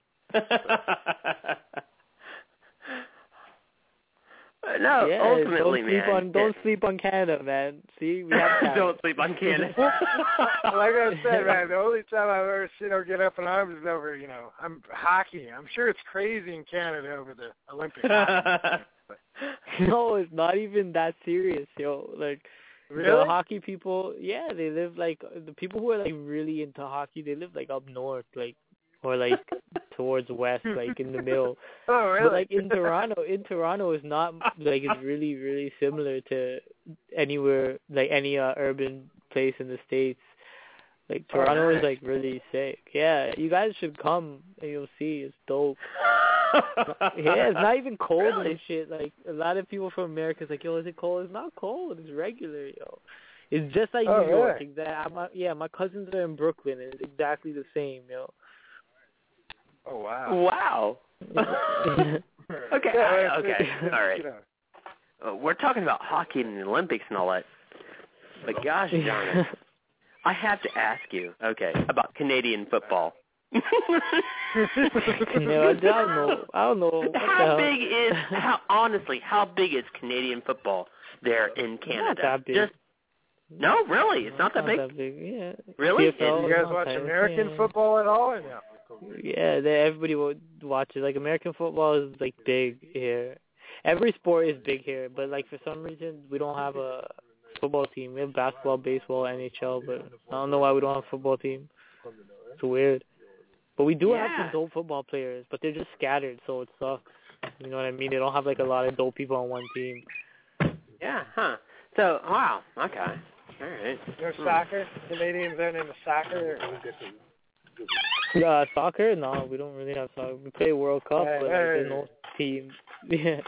No, yeah, ultimately, don't sleep on Canada, man. See, we have don't sleep on Canada. Like I said, man, the only time I've ever seen her get up in arms is over, you know, hockey. I'm sure it's crazy in Canada over the Olympics. No, it's not even that serious, yo. Like, really? The hockey people, yeah, they live like the people who are like really into hockey. They live like up north, like. Or like towards west, like in the middle. Oh, really? But like in Toronto is not like it's really, really similar to anywhere, like any urban place in the States. Like Toronto is like really sick. Yeah, you guys should come and you'll see. It's dope. Yeah, it's not even cold and shit. Like a lot of people from America is like, yo, is it cold? It's not cold. It's regular, yo. It's just like New York. Really? My cousins are in Brooklyn, and it's exactly the same, yo. Oh, wow. Wow. Okay, all right. We're talking about hockey and the Olympics and all that. But gosh darn it. I have to ask you, about Canadian football. No, I don't know. How big is Canadian football there in Canada? Not that big. No, really? It's not that big? Yeah. Really? You guys watch American football at all or no? Yeah, everybody watches. Like, American football is, like, big here. Every sport is big here, but, like, for some reason, we don't have a football team. We have basketball, baseball, NHL, but I don't know why we don't have a football team. It's weird. But we do have some dope football players, but they're just scattered, so it sucks. You know what I mean? They don't have like a lot of dope people on one team. Yeah, huh. So, wow, okay. All right. No soccer? Canadians aren't into soccer? Soccer? No, we don't really have soccer. We play World Cup, but like, there's no team. Yeah.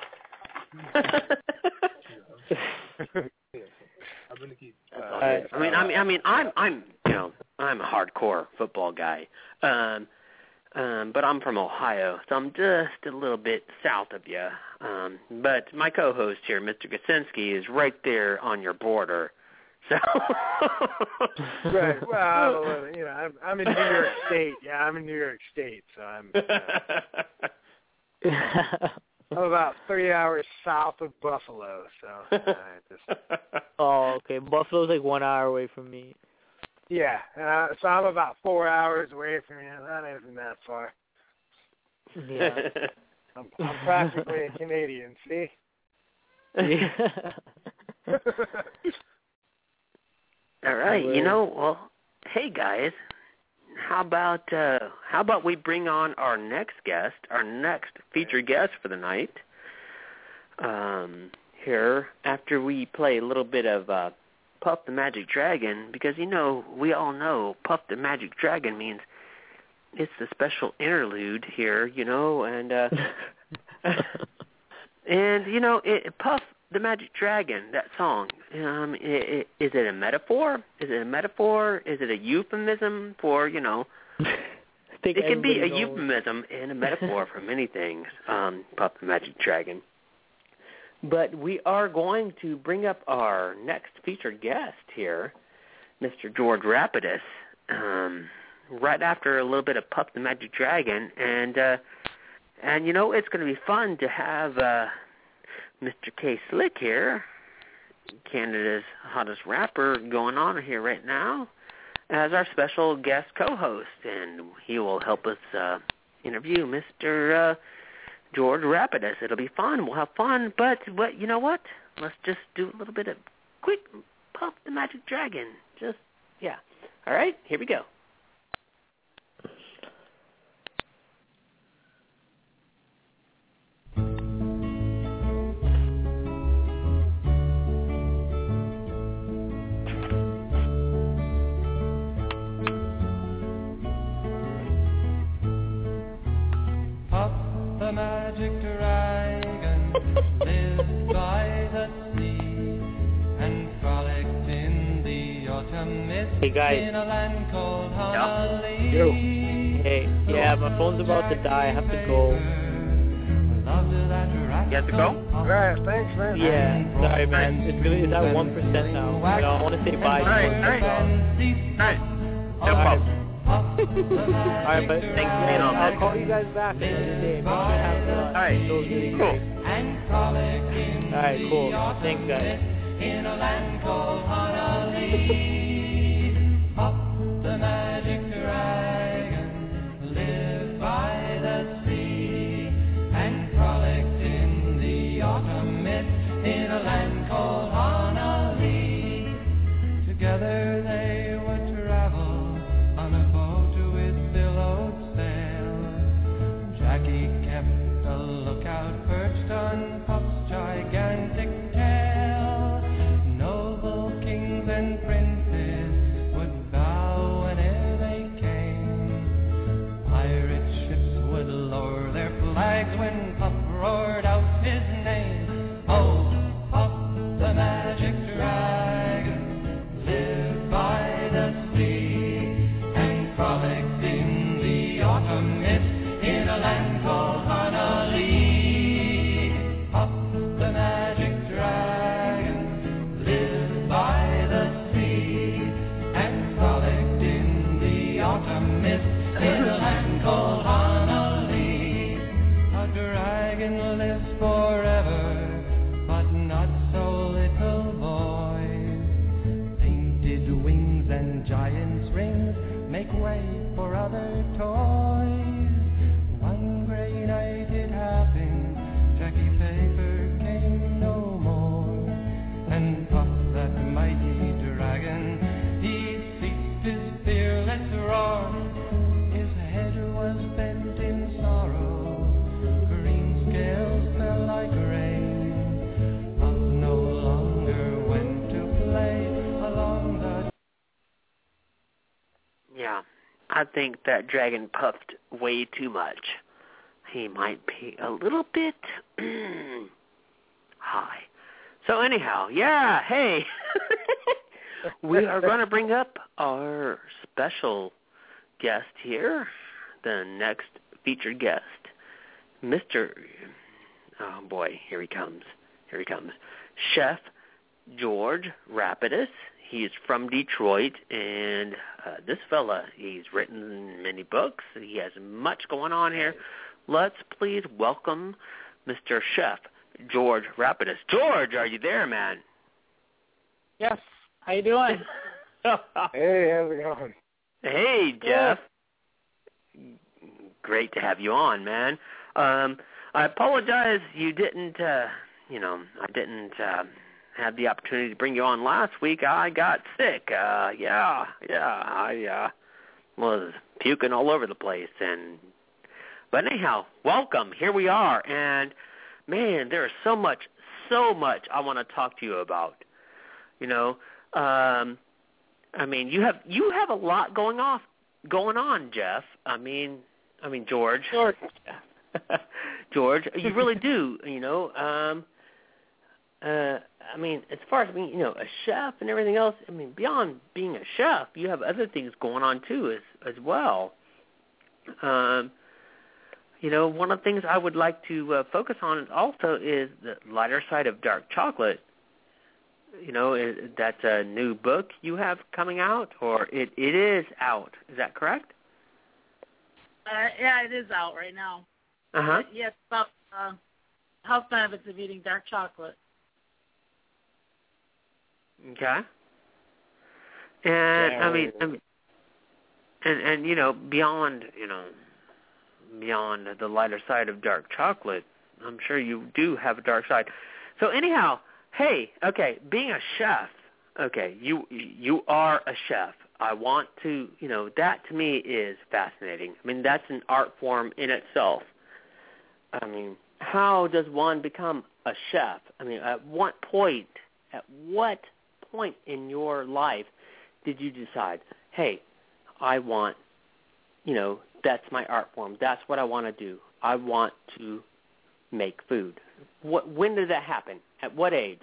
I'm a hardcore football guy. But I'm from Ohio, so I'm just a little bit south of you. But my co-host here, Mr. Gasinski, is right there on your border. So right. Well, I'm in New York State. Yeah, I'm in New York State, so I'm about 3 hours south of Buffalo. So Oh, okay. Buffalo's like 1 hour away from me. Yeah, so I'm about 4 hours away from you. That isn't that far. Yeah. I'm practically a Canadian, see? Yeah. All right, well, hey guys, how about we bring on our next guest, our next featured guest for the night, here after we play a little bit of Puff the Magic Dragon, because we all know Puff the Magic Dragon means it's the special interlude here, and and Puff the Magic Dragon, that song, is it a metaphor? Is it a metaphor? Is it a euphemism for, it can be a euphemism and a metaphor for many things, Puff the Magic Dragon. But we are going to bring up our next featured guest here, Mr. George Rapidus, right after a little bit of Puff the Magic Dragon. And it's going to be fun to have Mr. K Slick here, Canada's hottest rapper, going on here right now, as our special guest co-host. And he will help us interview Mr. George Rapidus. It'll be fun. We'll have fun. But you know what? Let's just do a little bit of quick Puff the Magic Dragon. All right, here we go. The magic dragon lives by the sea and frolicked in the autumn mist. Hey guys. In a land called Honolulu. Hey, yeah, my phone's about to die. I have to go. You have to go? Alright, thanks, man. Yeah, sorry, man. It's at 1% now. I want to say bye. Alright. No problem. Alright, but thanks for being on. I'll call you guys back another day. Make sure to have Alright, cool. Alright, cool. Thanks, guys. In a land called Honolulu, Puff the magic dragon lived by the sea and frolicked in the autumn mist in a land called Honolulu. Together they would travel on a boat with billowed sails. Jackie kept a lookout perched on Puff's gigantic tail. Noble kings and princes I think that dragon puffed way too much. He might be a little bit high. So anyhow, yeah, hey. We are going to bring up our special guest here, the next featured guest, Mr. Oh, boy, here he comes. Chef George Rapidus. He's from Detroit, and this fella, he's written many books. He has much going on here. Let's please welcome Mr. Chef George Rapidus. George, are you there, man? Yes. How you doing? Hey, how's it going? Hey, Jeff. Great to have you on, man. I apologize you didn't, I didn't have the opportunity to bring you on last week. I got sick. I was puking all over the place. But anyhow, welcome. Here we are. And, man, there's so much I want to talk to you about. I mean, you have a lot going on, Jeff. I mean, George. George, you really do. I mean, as far as being, a chef and everything else. I mean, beyond being a chef, you have other things going on too, as well. One of the things I would like to focus on also is the lighter side of dark chocolate. That's a new book you have coming out, or it is out. Is that correct? Yeah, it is out right now. Uh-huh. Yeah, it's about health benefits of eating dark chocolate. Okay. And I mean, beyond the lighter side of dark chocolate, I'm sure you do have a dark side. So anyhow. Hey, okay, being a chef, okay, you are a chef. I want to, that to me is fascinating. I mean, that's an art form in itself. I mean, how does one become a chef? I mean, at what point in your life did you decide, hey, I want, that's my art form. That's what I want to do. I want to make food. When did that happen? At what age?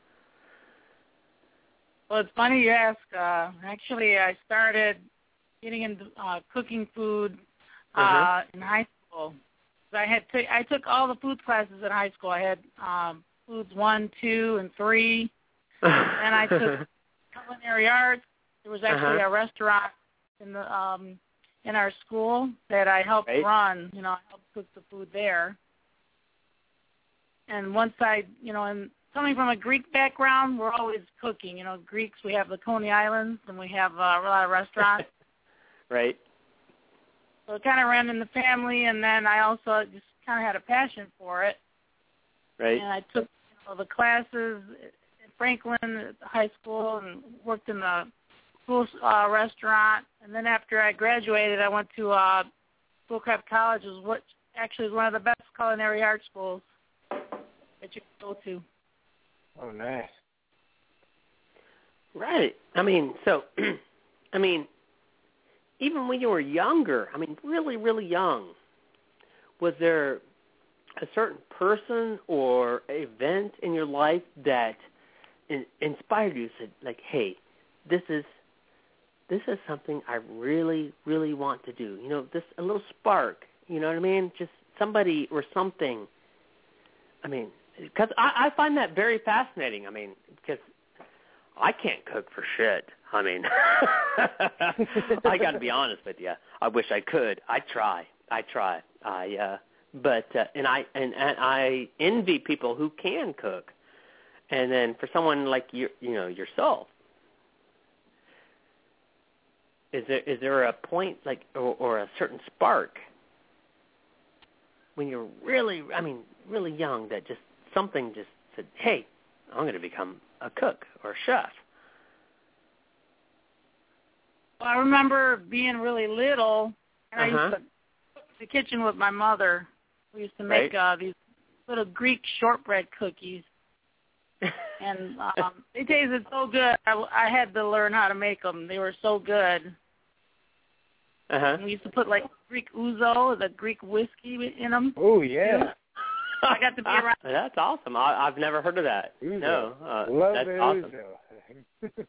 Well, it's funny you ask. Actually, I started getting into cooking food in high school. So I took all the food classes in high school. I had foods 1, 2, and 3. And I took culinary arts. There was actually a restaurant in our school that I helped run. I helped cook the food there. And once and coming from a Greek background, we're always cooking. Greeks, we have the Coney Islands, and we have a lot of restaurants. Right. So it kind of ran in the family, and then I also just kind of had a passion for it. Right. And I took the classes at Franklin at high school and worked in the school restaurant. And then after I graduated, I went to Schoolcraft College, which actually is one of the best culinary arts schools that you can go to. Oh, nice. Right. I mean, so, even when you were younger, really, really young, was there a certain person or event in your life that inspired you, said, like, hey, this is something I really, really want to do? A little spark, you know what I mean? Just somebody or something. Because I find that very fascinating. Because I can't cook for shit. I got to be honest with you. I wish I could. I try. But I envy people who can cook. And then for someone like yourself, is there a point or a certain spark when you're really young that just something just said, hey, I'm going to become a cook or a chef? Well, I remember being really little, and I used to cook in the kitchen with my mother. We used to make these little Greek shortbread cookies, and they tasted so good. I had to learn how to make them. They were so good. And we used to put like Greek ouzo, the Greek whiskey in them. Oh yeah. I got to be around. That's awesome. I've never heard of that. Ouzo. No, Love that's the awesome. ouzo.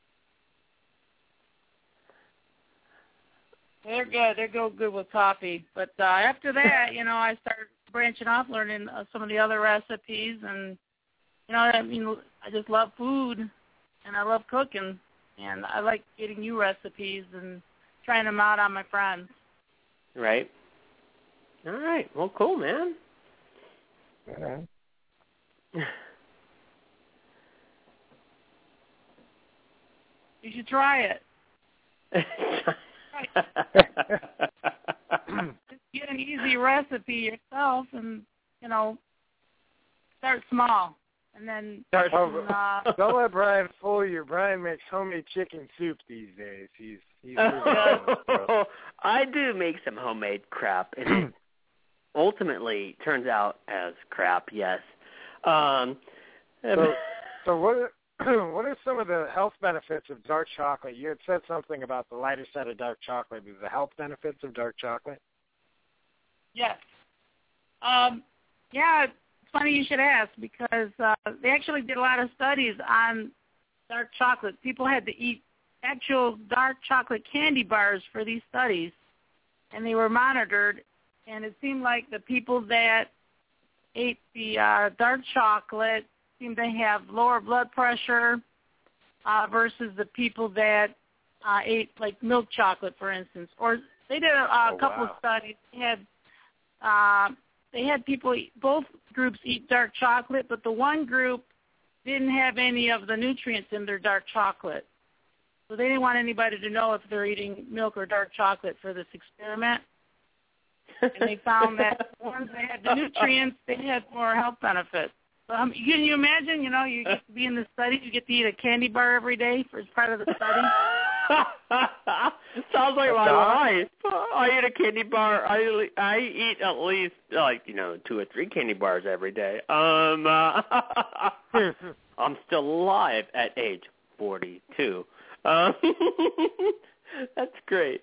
They're good. They go good with coffee. But after that, I started branching off, learning some of the other recipes, and I just love food, and I love cooking, and I like getting new recipes and trying them out on my friends. Right. All right. Well, cool, man. Okay. You should try it. Just get an easy recipe yourself, and start small, and then don't let Brian fool you. Brian makes homemade chicken soup these days. He's I do make some homemade crap, and it ultimately turns out as crap. Yes. So what are some of the health benefits of dark chocolate? You had said something about the lighter side of dark chocolate. Is the health benefits of dark chocolate? Yes. Yeah, it's funny you should ask, because they actually did a lot of studies on dark chocolate. People had to eat actual dark chocolate candy bars for these studies, and they were monitored, and it seemed like the people that ate the dark chocolate seemed to have lower blood pressure versus the people that ate like milk chocolate, for instance. Or they did a couple of studies. They had people, both groups eat dark chocolate, but the one group didn't have any of the nutrients in their dark chocolate. So they didn't want anybody to know if they're eating milk or dark chocolate for this experiment. And they found that the ones that had the nutrients, they had more health benefits. So, can you imagine, you get to be in the study, you get to eat a candy bar every day as part of the study? Sounds like my life. I eat a candy bar. I eat at least 2 or 3 candy bars every day. I'm still alive at age 42. That's great.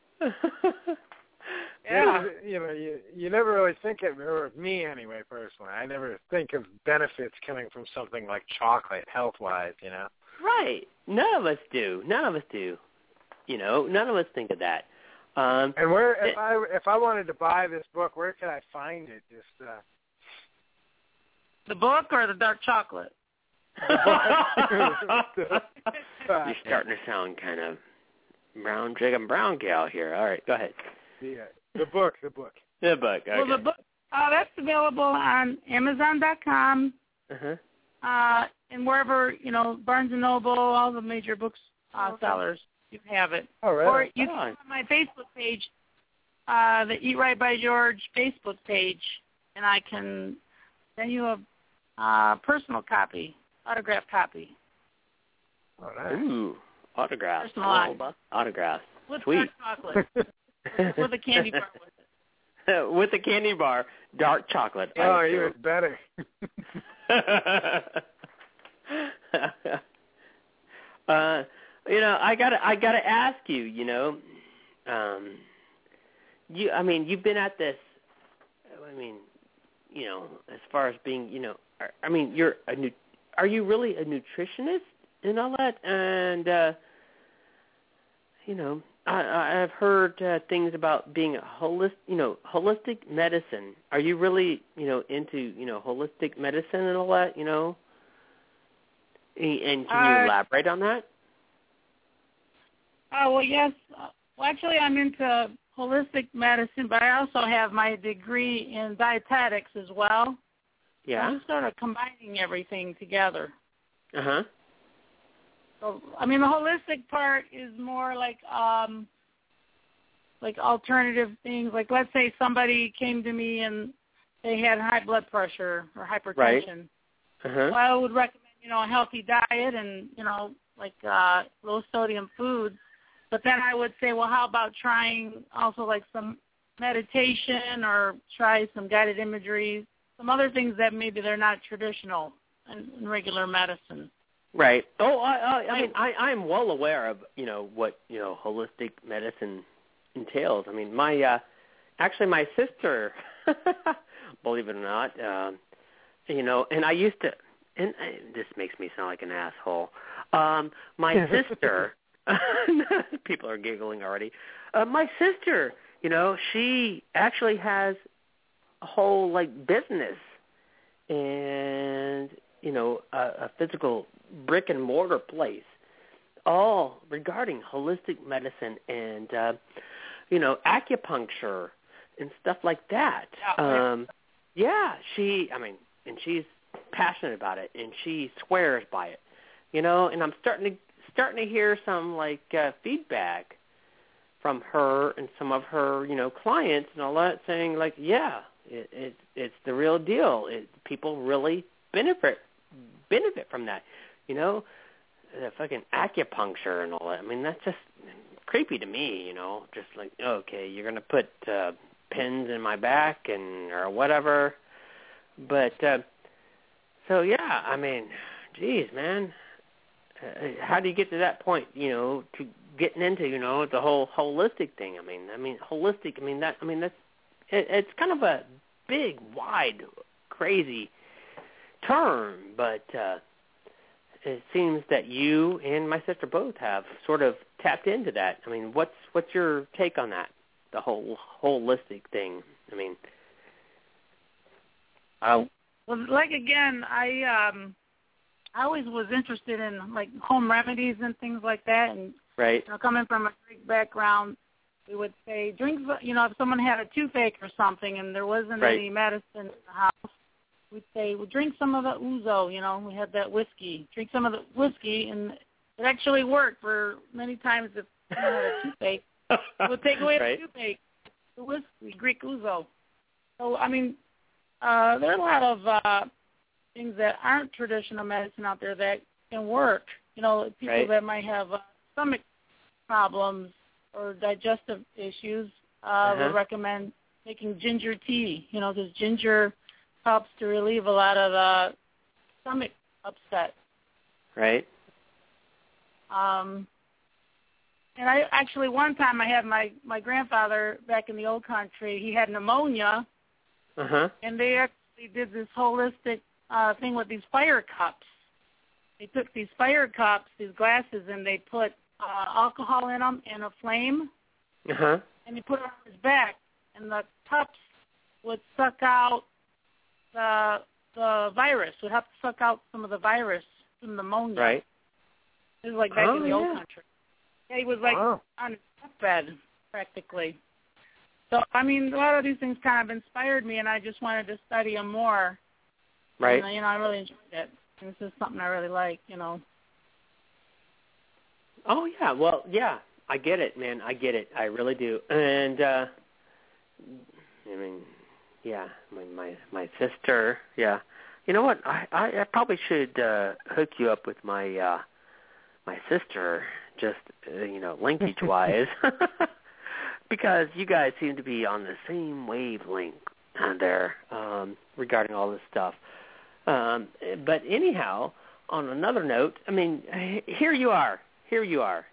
Yeah, you never really think of, or me anyway, personally, I never think of benefits coming from something like chocolate, health-wise, Right. None of us do. None of us think of that. And where, if I wanted to buy this book, where could I find it? Just the book or the dark chocolate? You're starting to sound kind of brown chicken brown gal here. All right, go ahead. Yeah, the book. The book. Okay. Well, the book that's available on Amazon.com. And wherever Barnes and Noble, all the major books sellers, you have it. Oh, really? Or you can go on my Facebook page, the Eat Right by George Facebook page, and I can send you a personal copy, autographed copy. Oh, nice. Ooh, autographs. Personalized. Autographs. With Sweet. dark chocolate. With a candy bar with it. With a candy bar, dark chocolate. Oh, even better. I gotta ask you. You've been at this. As far as being, are you really a nutritionist and all that? And I've heard things about being a holistic medicine. Are you really, into, holistic medicine and all that, And can you elaborate on that? Well, yes. Well, actually, I'm into holistic medicine, but I also have my degree in dietetics as well. Yeah. I'm sort of combining everything together. Uh-huh. So, the holistic part is more like alternative things. Like, let's say somebody came to me and they had high blood pressure or hypertension. Right. Uh-huh. Well, I would recommend, a healthy diet and, low sodium foods. But then I would say, well, how about trying also some meditation or try some guided imagery, some other things that maybe they're not traditional in regular medicine. Right. Oh, I'm well aware of, what, holistic medicine entails. I mean, actually my sister, believe it or not, and I used to, this makes me sound like an asshole. My sister, people are giggling already. My sister, she actually has a whole business and a physical brick and mortar place, all regarding holistic medicine and acupuncture and stuff like that. And she's passionate about it, and she swears by it, and I'm starting to hear some feedback from her and some of her clients and all that, saying it's the real deal. People really benefit from that, the fucking acupuncture and all that. I mean, that's just creepy to me, just okay, you're gonna put pins in my back or whatever, but so yeah, I mean, geez, man, how do you get to that point, to getting into the whole holistic thing? I mean holistic. It's kind of a big, wide, crazy term, but it seems that you and my sister both have sort of tapped into that. I mean, what's your take on that? The whole holistic thing. I mean, well, again, I always was interested in home remedies and things like that, and right. Coming from a Greek background, we would say drink. If someone had a toothache or something and there wasn't right. any medicine in the house, we'd say, well, drink some of the ouzo. We had that whiskey. Drink some of the whiskey, and it actually worked for many times. If someone had a toothache, it would take away right. the toothache. The whiskey, Greek ouzo. So there are a lot of things that aren't traditional medicine out there that can work. People right. that might have stomach problems or digestive issues, would recommend taking ginger tea. Because ginger helps to relieve a lot of the stomach upset. Right. And I actually, one time I had my grandfather back in the old country, he had pneumonia, and they actually did this holistic thing with these fire cups. They took these fire cups, these glasses, and they put alcohol in them and a flame, and they put it on his back, and the cups would suck out the virus, would have to suck out some of the virus from pneumonia. Right. This was back in the old country. Yeah, he was on his deathbed practically. So, a lot of these things kind of inspired me, and I just wanted to study them more. Right. And, I really enjoyed it. And this is something I really like, Oh, yeah. Well, yeah, I get it, man. I get it. I really do. And, yeah, my sister, yeah. You know what? I probably should hook you up with my my sister, just, linkage-wise, because you guys seem to be on the same wavelength there regarding all this stuff. But anyhow, on another note, here you are. You are,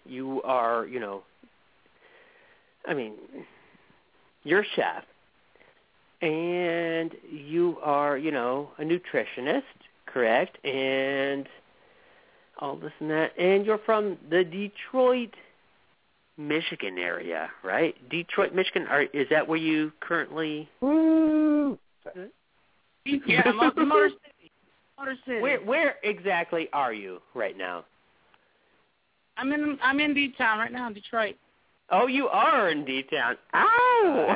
you're a chef, and you are, a nutritionist, correct? And all this and that. And you're from the Detroit, Michigan area, right? Detroit, Michigan. Is that where you currently? Yeah, Motor City. Where exactly are you right now? I'm in D-Town right now in Detroit. Oh, you are in D-Town. Ow!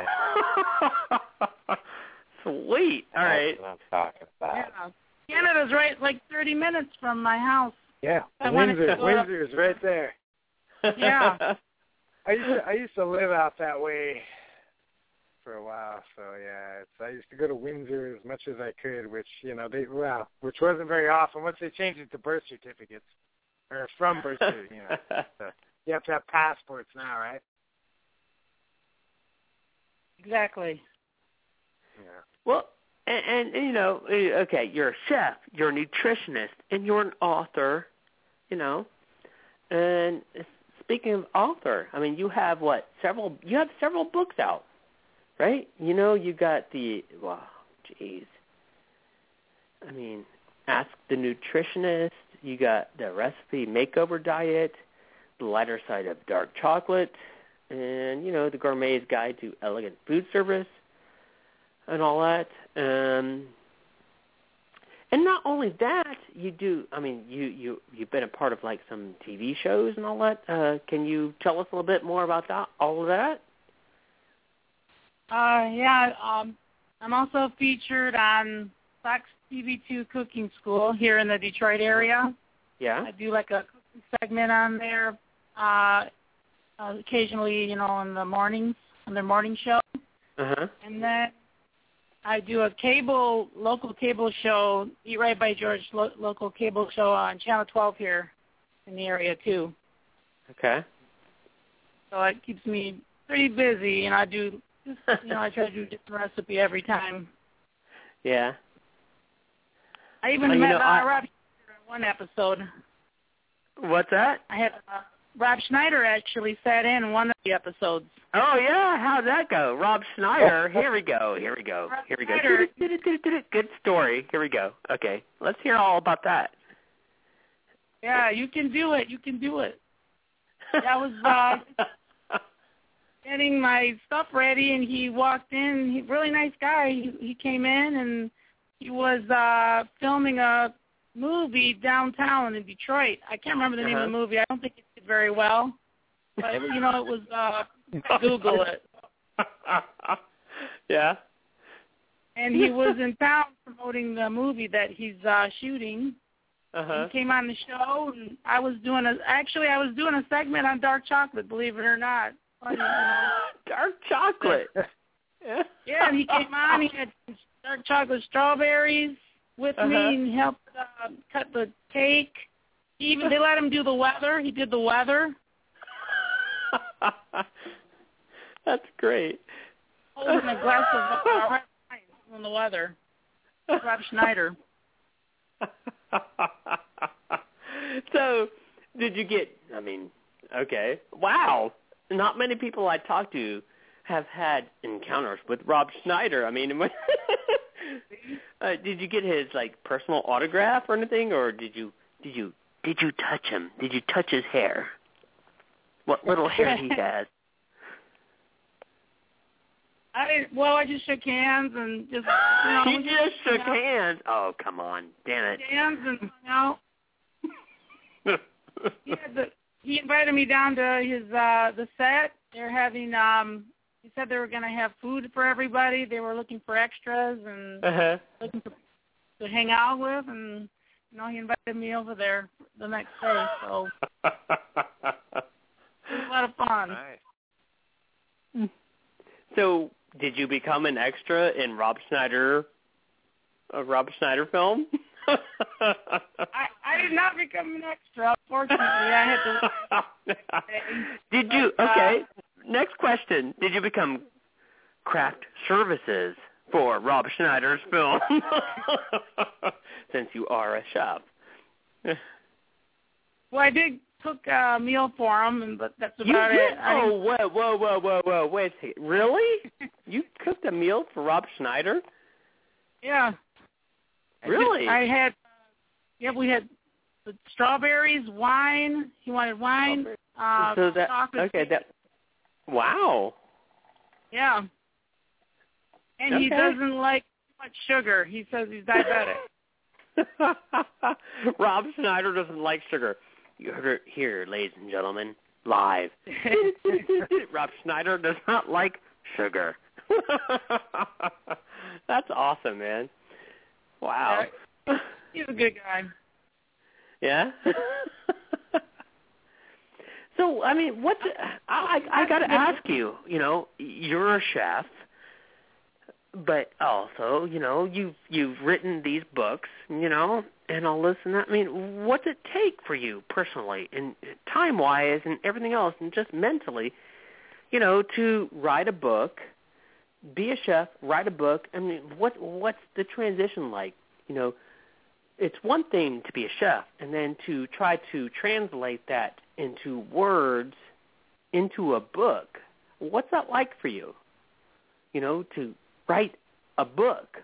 Sweet. All right. That's what I'm talking about. Yeah. Canada's right 30 minutes from my house. Yeah, Windsor is right there. Yeah. I used to live out that way for a while, so yeah, I used to go to Windsor as much as I could, which which wasn't very often. Once they changed it to birth certificates, or from birth certificates, so you have to have passports now, right? Exactly. Yeah. Well, and okay, you're a chef, you're a nutritionist, and you're an author, and speaking of author, I mean, you have several books out, right? You know, you got I mean, Ask the Nutritionist. You got the Recipe Makeover Diet, The Lighter Side of Dark Chocolate, and, you know, The Gourmet's Guide to Elegant Food Service, and all that. And not only that, you do. I mean, you've been a part of like some TV shows and all that. Can you tell us a little bit more about that? All of that? I'm also featured on Fox TV2 Cooking School here in the Detroit area. Yeah. I do like a cooking segment on there. Occasionally, you know, in the mornings on their morning show. And then I do a local cable show, Eat Right by George, local cable show on Channel 12 here in the area too. Okay. So it keeps me pretty busy, and I try to do a different recipe every time. Yeah. I even met Rob Schneider in one episode. What's that? I had Rob Schneider actually sat in one of the episodes. Oh, yeah. How'd that go? Rob Schneider. Here we go. Good story. Here we go. Okay. Let's hear all about that. Yeah, you can do it. I was getting my stuff ready, and he walked in. He's a really nice guy. He came in, and he was filming a movie downtown in Detroit. I can't remember the name of the movie. I don't think it did very well. But, it was, Google it. Yeah. And he was in town promoting the movie that he's shooting. He came on the show, and I was doing a segment on dark chocolate, believe it or not. Funny, Dark chocolate? Yeah, and he came on, he had dark chocolate strawberries with me, and helped cut the cake. They let him do the weather. He did the weather. That's great. Holding a glass of wine on the weather. Rob Schneider. So, did you get, okay. Wow. Not many people I talk to have had encounters with Rob Schneider. Did you get his, personal autograph or anything, or did you touch him? Did you touch his hair? What little hair he has? I just shook hands and just, You just shook hands? Oh, come on. Damn it. Hands and hung out. He invited me down to his the set. They're having, he said they were going to have food for everybody. They were looking for extras and looking to hang out with, and, he invited me over there the next day, so it was a lot of fun. Nice. So, did you become an extra in a Rob Schneider film? I did not become an extra. Unfortunately, I had to. Did you? Okay. Next question. Did you become craft services for Rob Schneider's film? Since you are a chef. Well, I did cook a meal for him, but that's about it. Whoa. Wait a second. Really? You cooked a meal for Rob Schneider? Yeah. Really? We had the strawberries, wine. He wanted wine. Chocolate. Okay. Wow. Yeah. And he doesn't like too much sugar. He says he's diabetic. Rob Schneider doesn't like sugar. You heard it here, ladies and gentlemen, live. Rob Schneider does not like sugar. That's awesome, man. Wow. He's a good guy. Yeah? So, I got to ask you, you're a chef, but also, you've written these books, and all this and that. What's it take for you personally and time-wise and everything else and just mentally, to write a book, be a chef, write a book? What's the transition like? It's one thing to be a chef and then to try to translate that into words into a book. What's that like for you? You know, to write a book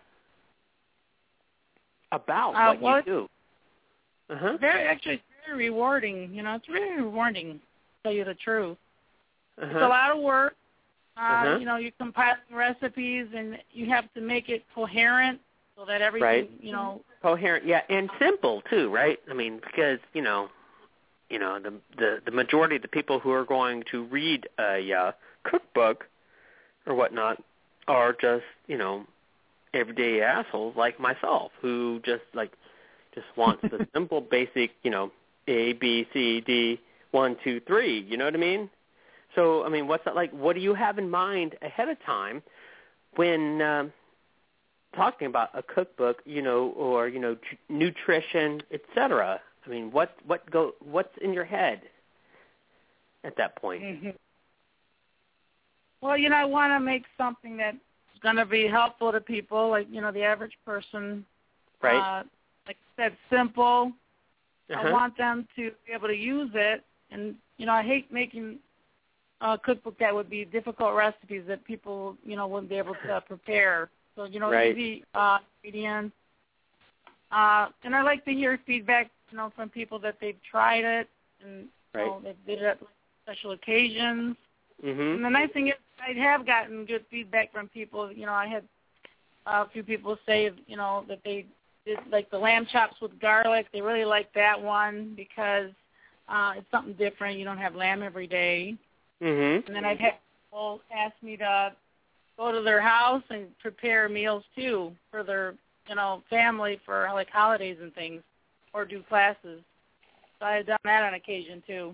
about what you do. Very rewarding. You know, it's really rewarding, to tell you the truth. It's a lot of work. You know, you're compiling recipes, and you have to make it coherent so that everything, you know. Coherent, yeah, and simple too, right? I mean, because you know, the majority of the people who are going to read a cookbook or whatnot are just, you know, everyday assholes like myself who just wants the simple, basic, you know, A, B, C, D, 1, 2, 3. You know what I mean? So, I mean, what's that like? What do you have in mind ahead of time when talking about a cookbook, you know, or, you know, nutrition, etc.? I mean, what's in your head at that point? Mm-hmm. Well, you know, I want to make something that's going to be helpful to people, like, you know, the average person. Right. Like I said, simple. I want them to be able to use it. And, you know, I hate making a cookbook that would be difficult recipes that people, you know, wouldn't be able to prepare. So, you know, easy ingredients. And I like to hear feedback, you know, from people that they've tried it and you know, they did it at special occasions. And the nice thing is I have gotten good feedback from people. You know, I had a few people say, you know, that they did like the lamb chops with garlic. They really liked that one because it's something different. You don't have lamb every day. And then I've had people ask me to go to their house and prepare meals too for their, you know, family for like holidays and things, or do classes. So I've done that on occasion too.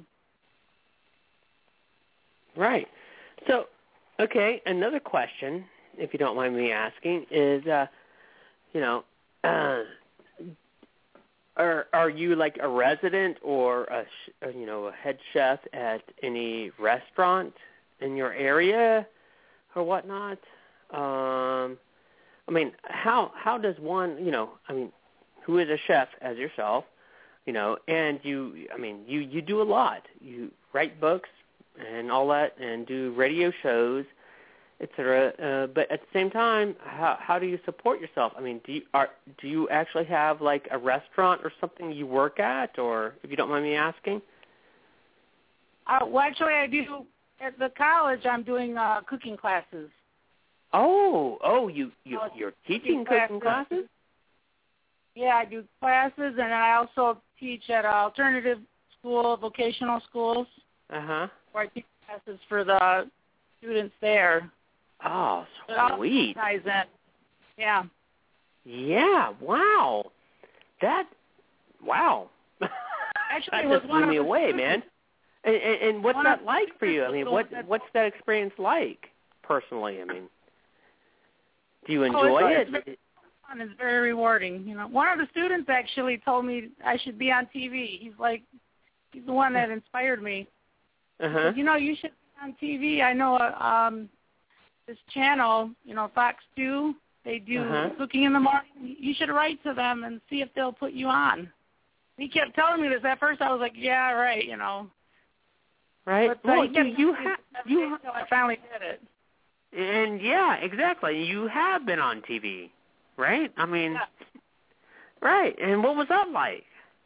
Right. So, okay, another question, if you don't mind me asking, is, you know, are you like a resident or a head chef at any restaurant in your area or whatnot? I mean, how does one, you know, I mean, who is a chef as yourself, you know, and you do a lot. You write books and all that, and do radio shows, etc. But at the same time, how do you support yourself? I mean, do you actually have like a restaurant or something you work at, or if you don't mind me asking? Well, actually, I do at the college. I'm doing cooking classes. You're teaching cooking classes? Yeah, I do classes, and I also teach at alternative school, vocational schools. Where I teach classes for the students there. Oh, sweet. Yeah. Yeah, wow. Wow. Actually, that it was just blew me away, man. And what's that like for you? I mean, what's that experience like, personally? I mean, do you enjoy it? It's fun. It's very rewarding. You know, one of the students actually told me I should be on TV. He's the one that inspired me. Said, you know, you should be on TV. I know this channel, you know, Fox 2, they do cooking in the morning. You should write to them and see if they'll put you on. He kept telling me this. At first I was like, yeah, right, you know. Right. But, well, you I finally did it. And, yeah, exactly. You have been on TV, right? I mean, right. And what was that like?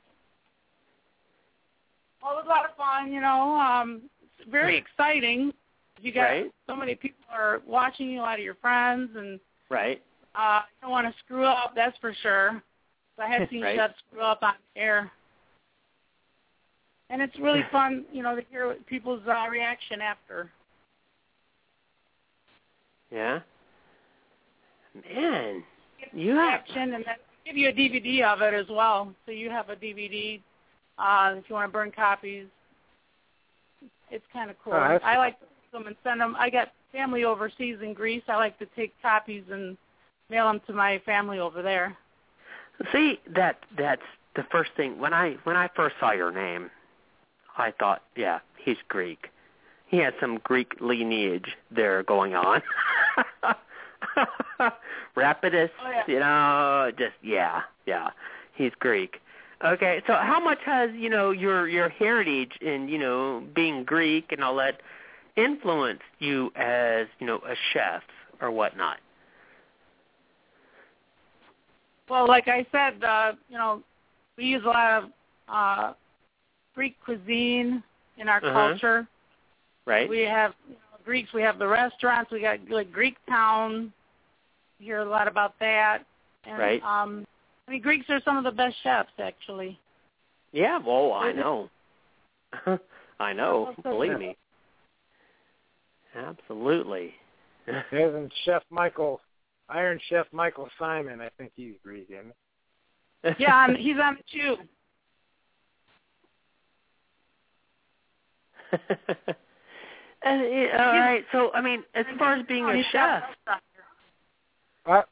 Well, it was a lot of fun, you know. It's very exciting. You got so many people are watching you, a lot of your friends, and you don't want to screw up, that's for sure. So I have seen chefs screw up on air. And it's really fun, you know, to hear people's reaction after. Yeah. Man, you have... And then give you a DVD of it as well. So you have a DVD if you want to burn copies. It's kind of cool. I like to take them and send them. I got family overseas in Greece. I like to take copies and mail them to my family over there. See, that's the first thing. When I first saw your name, I thought, yeah, he's Greek. He has some Greek lineage there going on. Rapidus, you know, just, yeah, he's Greek. Okay, so how much has, your heritage and, being Greek and all that influenced you as, a chef or whatnot? Well, like I said, we use a lot of Greek cuisine in our culture. Right. We have Greeks. We have the restaurants. We got like Greek Town. You hear a lot about that. And, right. Greeks are some of the best chefs, actually. Yeah. Well, I know. I know. Believe me. Absolutely. Isn't Iron Chef Michael Simon? I think he's Greek, isn't he? Yeah, he's on the Chew. All right. So, as far as being a chef. What?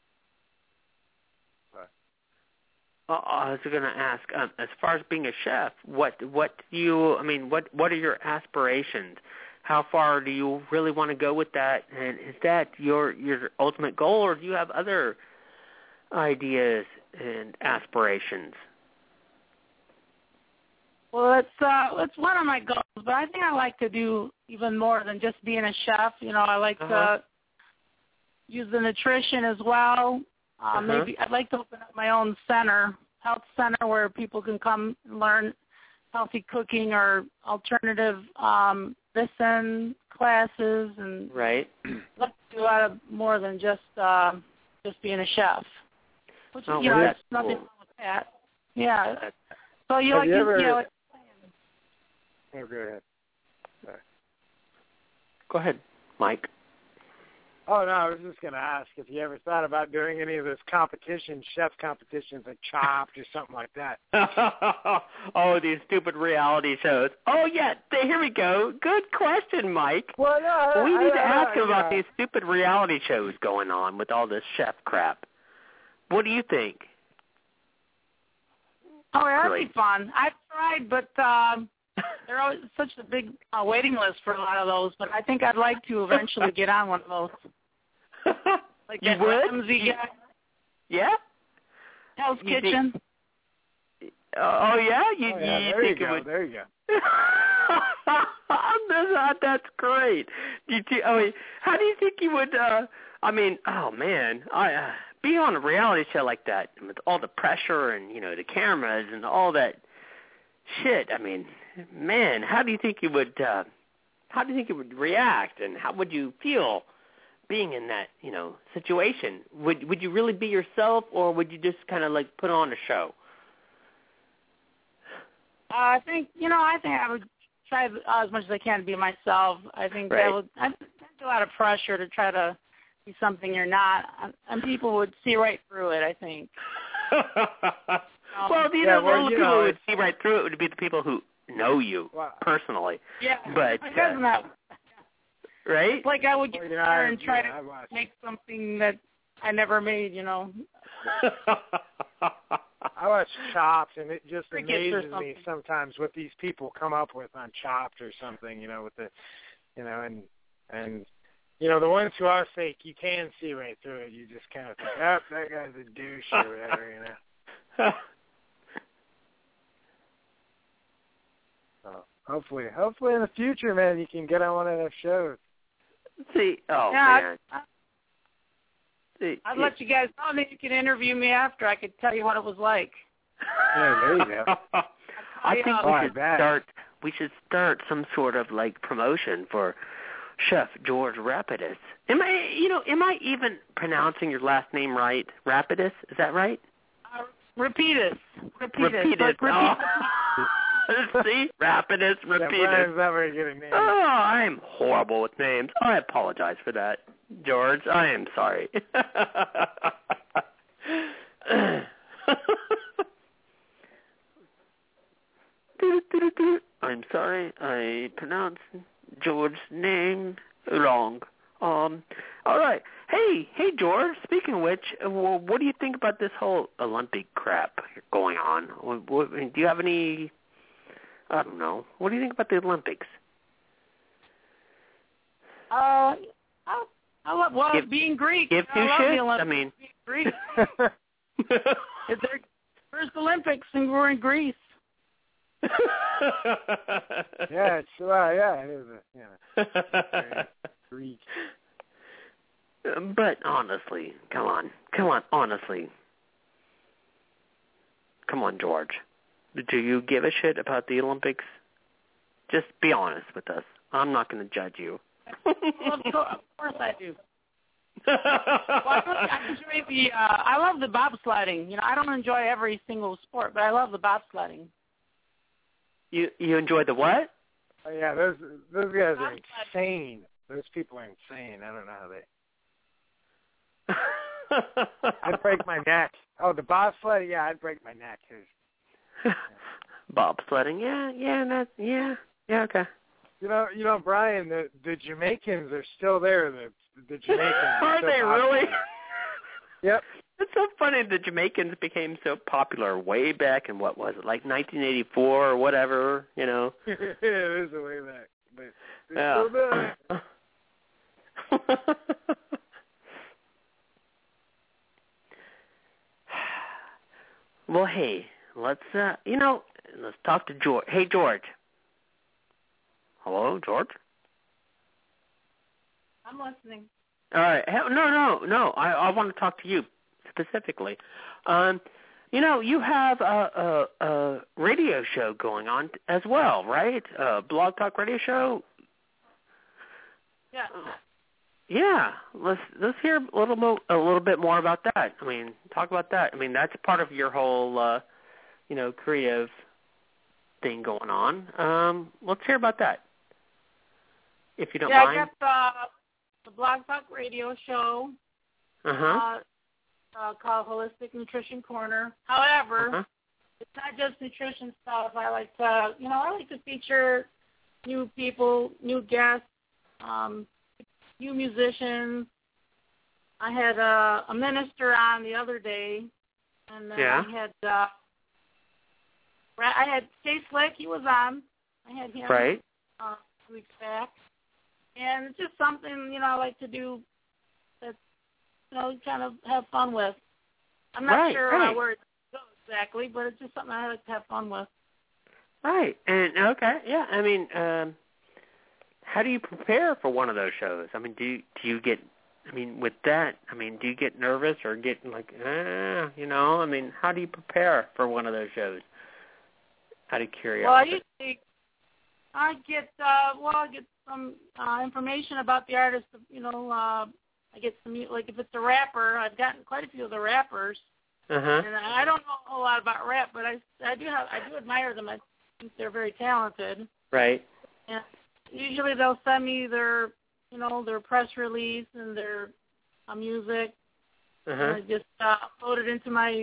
I was going to ask, as far as being a chef, what are your aspirations? How far do you really want to go with that? And is that your ultimate goal, or do you have other ideas and aspirations? Well, it's one of my goals, but I think I like to do even more than just being a chef. I like to use the nutrition as well. Maybe I'd like to open up my own health center, where people can come and learn healthy cooking or alternative medicine classes, and right. I'd like to do a lot of more than just being a chef. Which there's nothing wrong with that. Yeah. So Oh, go ahead. Sorry. Go ahead, Mike. Oh, no, I was just going to ask if you ever thought about doing any of those chef competitions like Chopped or something like that. Oh, these stupid reality shows. Oh, yeah, here we go. Good question, Mike. Well, no, we need to ask him about these stupid reality shows going on with all this chef crap. What do you think? Oh, that'd be fun. I've tried, but there always such a big waiting list for a lot of those. But I think I'd like to eventually get on one of those. Like you that would? Ramsey guy. Yeah. Hell's Kitchen. Oh yeah. There you go. There you go. That's great. How do you think you would? Oh man, be on a reality show like that with all the pressure and the cameras and all that shit. Man, how do you think you would? How do you think you would react, and how would you feel being in that situation? Would you really be yourself, or would you just kind of like put on a show? I think I would try as much as I can to be myself. I think right. I'd a lot of pressure to try to be something you're not, and people would see right through it, I think. Well, the only people who would see right through it would be the people who know you personally. Yeah, but right? It's like I would get there and try to make something that I never made, I watch Chopped, and it just amazes me sometimes what these people come up with on Chopped or something, with the, and the ones who are fake, you can see right through it. You just kind of think, oh, that guy's a douche or whatever, So hopefully in the future, man, you can get on one of those shows. Man. I'd let you guys know, and then you can interview me after. I could tell you what it was like. Yeah, there you go. I think we should start some sort of like promotion for Chef George Rapidus. Am I even pronouncing your last name right? Rapidus, is that right? Rapidus. Oh. See? Rapidus, Rapidus. Yeah, Brian's not very good at names. Oh, I'm horrible with names. I apologize for that, George. I am sorry. I'm sorry. I pronounced George's name wrong. All right. Hey, George. Speaking of which, what do you think about this whole Olympic crap going on? Do you have any? I don't know. What do you think about the Olympics? I love being Greek. Give two shits? Being Greek. They're first Olympics, and we're in Greece. Yeah, it's yeah, it is. Greek. But honestly, come on, honestly. Come on, George. Do you give a shit about the Olympics? Just be honest with us. I'm not going to judge you. Well, of course I do. Well, I love the bobsledding. I don't enjoy every single sport, but I love the bobsledding. You enjoy the what? Oh, yeah, those guys are insane. Those people are insane. I don't know how they... I'd break my neck. Oh, the bobsledding? Yeah, I'd break my neck. Bobsledding? Yeah, okay. You know, Brian, the Jamaicans are still there. The Jamaicans are they really? Yep. It's so funny. The Jamaicans became so popular way back in, what was it, like 1984 or whatever, It is a way back. But they're still there. Well, hey, let's talk to George. Hey, George. Hello, George? I'm listening. All right. No. I want to talk to you specifically. You have a radio show going on as well, right? Blog Talk radio show. Yeah. Yeah. Let's hear a little bit more about that. I mean, talk about that. I mean, that's part of your whole, creative thing going on. Let's hear about that, if you don't mind. Yeah, I got the Blog Talk radio show. Called Holistic Nutrition Corner. However, it's not just nutrition stuff. I like to feature new people, new guests, new musicians. I had a minister on the other day, and I had Jay Slick. He was on. I had him 2 weeks back, and it's just something I like to do. That's kind of have fun with. I'm not sure where it goes exactly, but it's just something I like to have fun with. Right. And okay, yeah. I mean, how do you prepare for one of those shows? I mean, do you get? I mean, with that, I mean, do you get nervous or get like, I mean, how do you prepare for one of those shows? Out of curiosity. Well, I get some information about the artist. I get some, like if it's a rapper, I've gotten quite a few of the rappers, and I don't know a whole lot about rap, but I do admire them. I think they're very talented. Right. And usually they'll send me their press release and their music. And I just upload it into my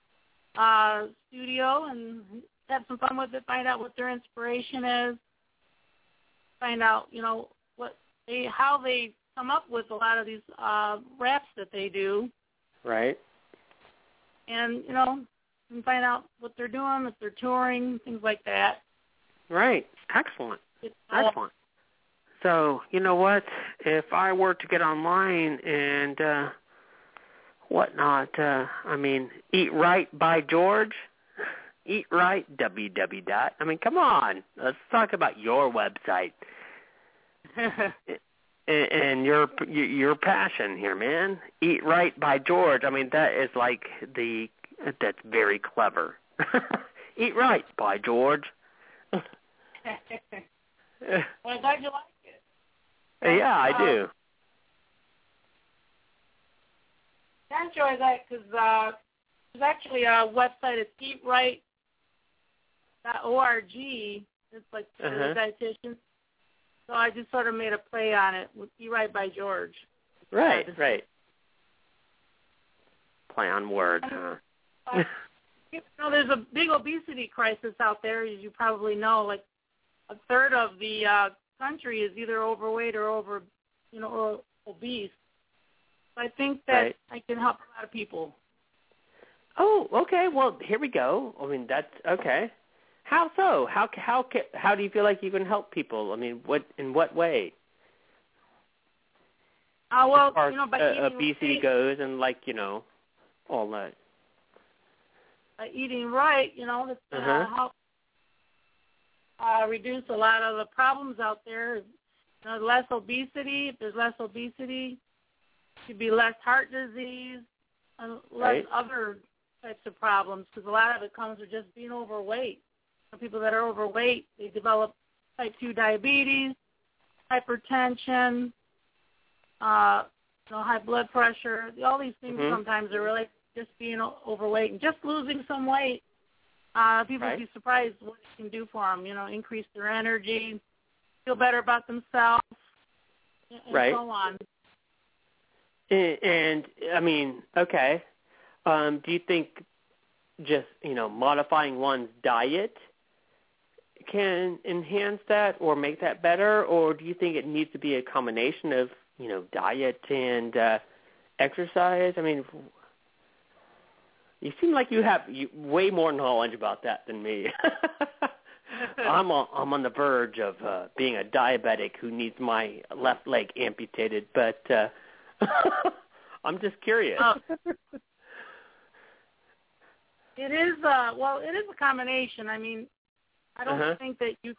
studio and have some fun with it. Find out what their inspiration is. Find out how they come up with a lot of these raps that they do. Right. And, and find out what they're doing, if they're touring, things like that. Right. Excellent. Excellent. So, you know what? If I were to get online and whatnot, Eat Right by George, Eat Right, www. I mean, come on. Let's talk about your website. And your passion here, man. Eat Right by George. I mean, that is like that's very clever. Eat Right by George. Well, I'm glad you like it. Yeah, I do. I enjoy that because there's actually a website. It's eatright.org. It's like for the dietitians. So I just sort of made a play on it with Eat Right by George. Right. Play on words, huh? There's a big obesity crisis out there, as you probably know. Like a third of the country is either overweight or or obese. So I think that I can help a lot of people. Oh, okay. Well, here we go. I mean, that's okay. How so? How do you feel like you can help people? I mean, in what way? Well, as far by eating obesity goes, and all that. eating right, you know, that's going to help reduce a lot of the problems out there. You know, less obesity. If there's less obesity, should be less heart disease, and less other types of problems, because a lot of it comes with just being overweight. Some people that are overweight, they develop type 2 diabetes, hypertension, high blood pressure. All these things sometimes are really just being overweight and just losing some weight. People would be surprised what it can do for them. You know, increase their energy, feel better about themselves, and so on. And I mean, okay. Do you think just, you know, modifying one's diet can enhance that or make that better, or do you think it needs to be a combination of, you know, diet and exercise? I mean, you seem like you have way more knowledge about that than me. I'm on the verge of being a diabetic who needs my left leg amputated, but I'm just curious. It is it is a combination. I mean, I don't think that you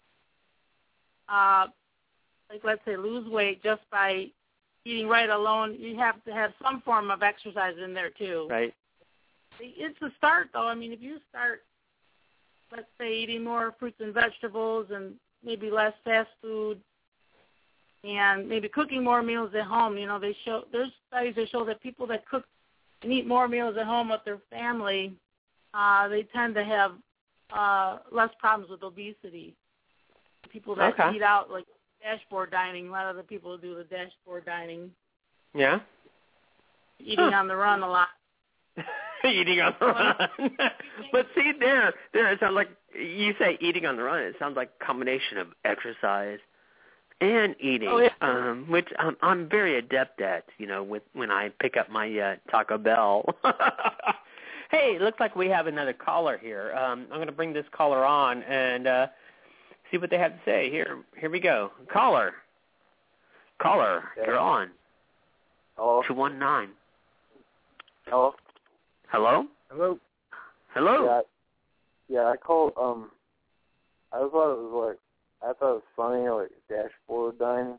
can, like, let's say, lose weight just by eating right alone. You have to have some form of exercise in there too. Right. It's a start, though. I mean, if you start, let's say, eating more fruits and vegetables and maybe less fast food, and maybe cooking more meals at home. You know, there's studies that show that people that cook and eat more meals at home with their family, they tend to have less problems with obesity. People that eat out, like dashboard dining, a lot of the people who do the dashboard dining. Yeah. Eating on the run a lot. Eating on the run. But see, there it sounds like, you say eating on the run, it sounds like a combination of exercise and eating, which I'm very adept at, you know, when I pick up my Taco Bell. Hey, it looks like we have another caller here. I'm going to bring this caller on and see what they have to say. Here we go. Caller, you're on. Hello. 219. Hello. Hello. Hello. Hello. Yeah, I called. I thought it was funny, like dashboard dining.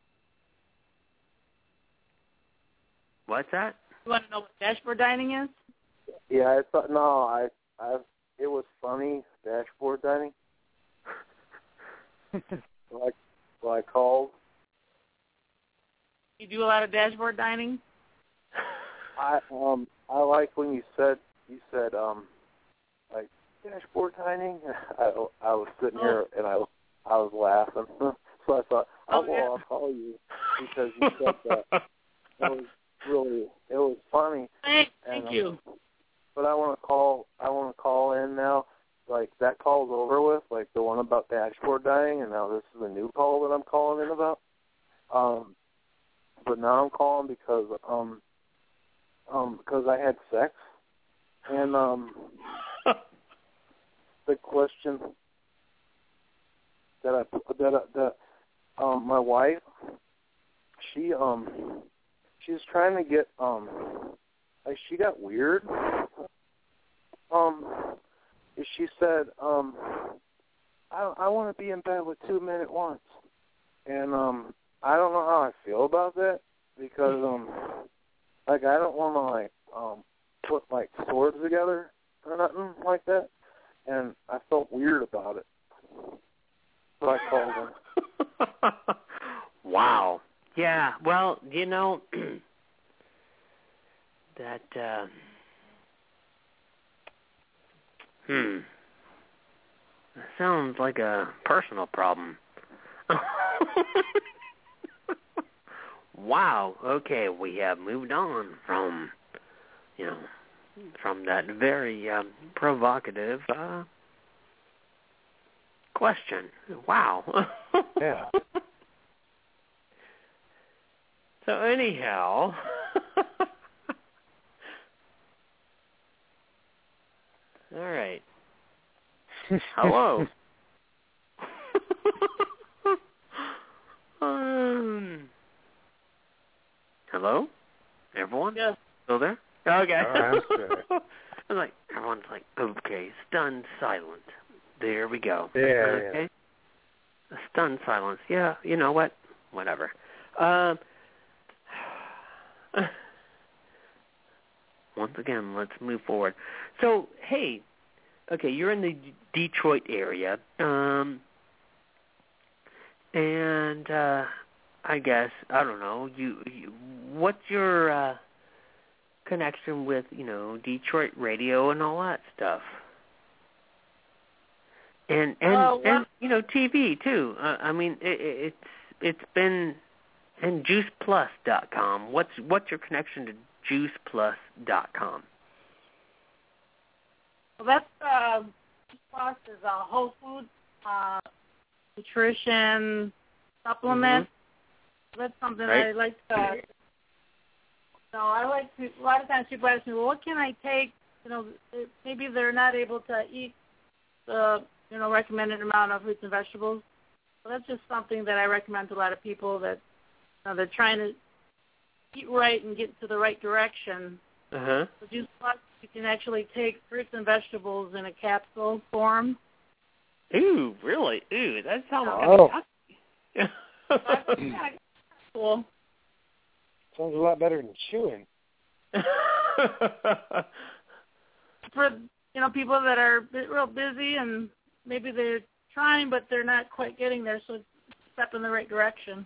What's that? You want to know what dashboard dining is? Yeah, I thought it was funny, dashboard dining. Well, I called. You do a lot of dashboard dining? I like when you said like dashboard dining. I was sitting here and I was laughing, so I thought, I'll call you because you said that. It was funny. Thank you. But I want to call in now. Like, that call's over with, like the one about dashboard dining, and now this is a new call that I'm calling in about. But now I'm calling because I had sex, and the question that my wife, she's trying to get like, she got weird. She said, I want to be in bed with 2 men at once, and I don't know how I feel about that because like, I don't want to like put like swords together or nothing like that, and I felt weird about it. So I called her. Wow. Yeah. Well, you know that. That sounds like a personal problem. Wow. Okay, we have moved on from, you know, from that very provocative question. Wow. Yeah. So anyhow, all right. Hello. Hello? Everyone? Yes. Still there? Okay. I'm like, everyone's like, okay, stunned silent. There we go. Yeah. Okay. A stunned silence. Yeah, you know what? Whatever. Once again, let's move forward. So, hey, okay, you're in the Detroit area, and I guess, I don't know, you what's your connection with, Detroit radio and all that stuff? And TV too. I mean, it's been in JuicePlus.com. What's your connection to JuicePlus.com? Well, that's Plus is a whole food nutrition supplement. Mm-hmm. That's something right. I like to. I like to. A lot of times people ask me, well, what can I take? Maybe they're not able to eat the recommended amount of fruits and vegetables. So that's just something that I recommend to a lot of people that they're trying to eat right and get to the right direction. Uh-huh. So Juice Plus, you can actually take fruits and vegetables in a capsule form. Ooh, really? Ooh, that sounds kind of cool. Sounds a lot better than chewing. For people that are real busy and maybe they're trying but they're not quite getting there, so it's a step in the right direction.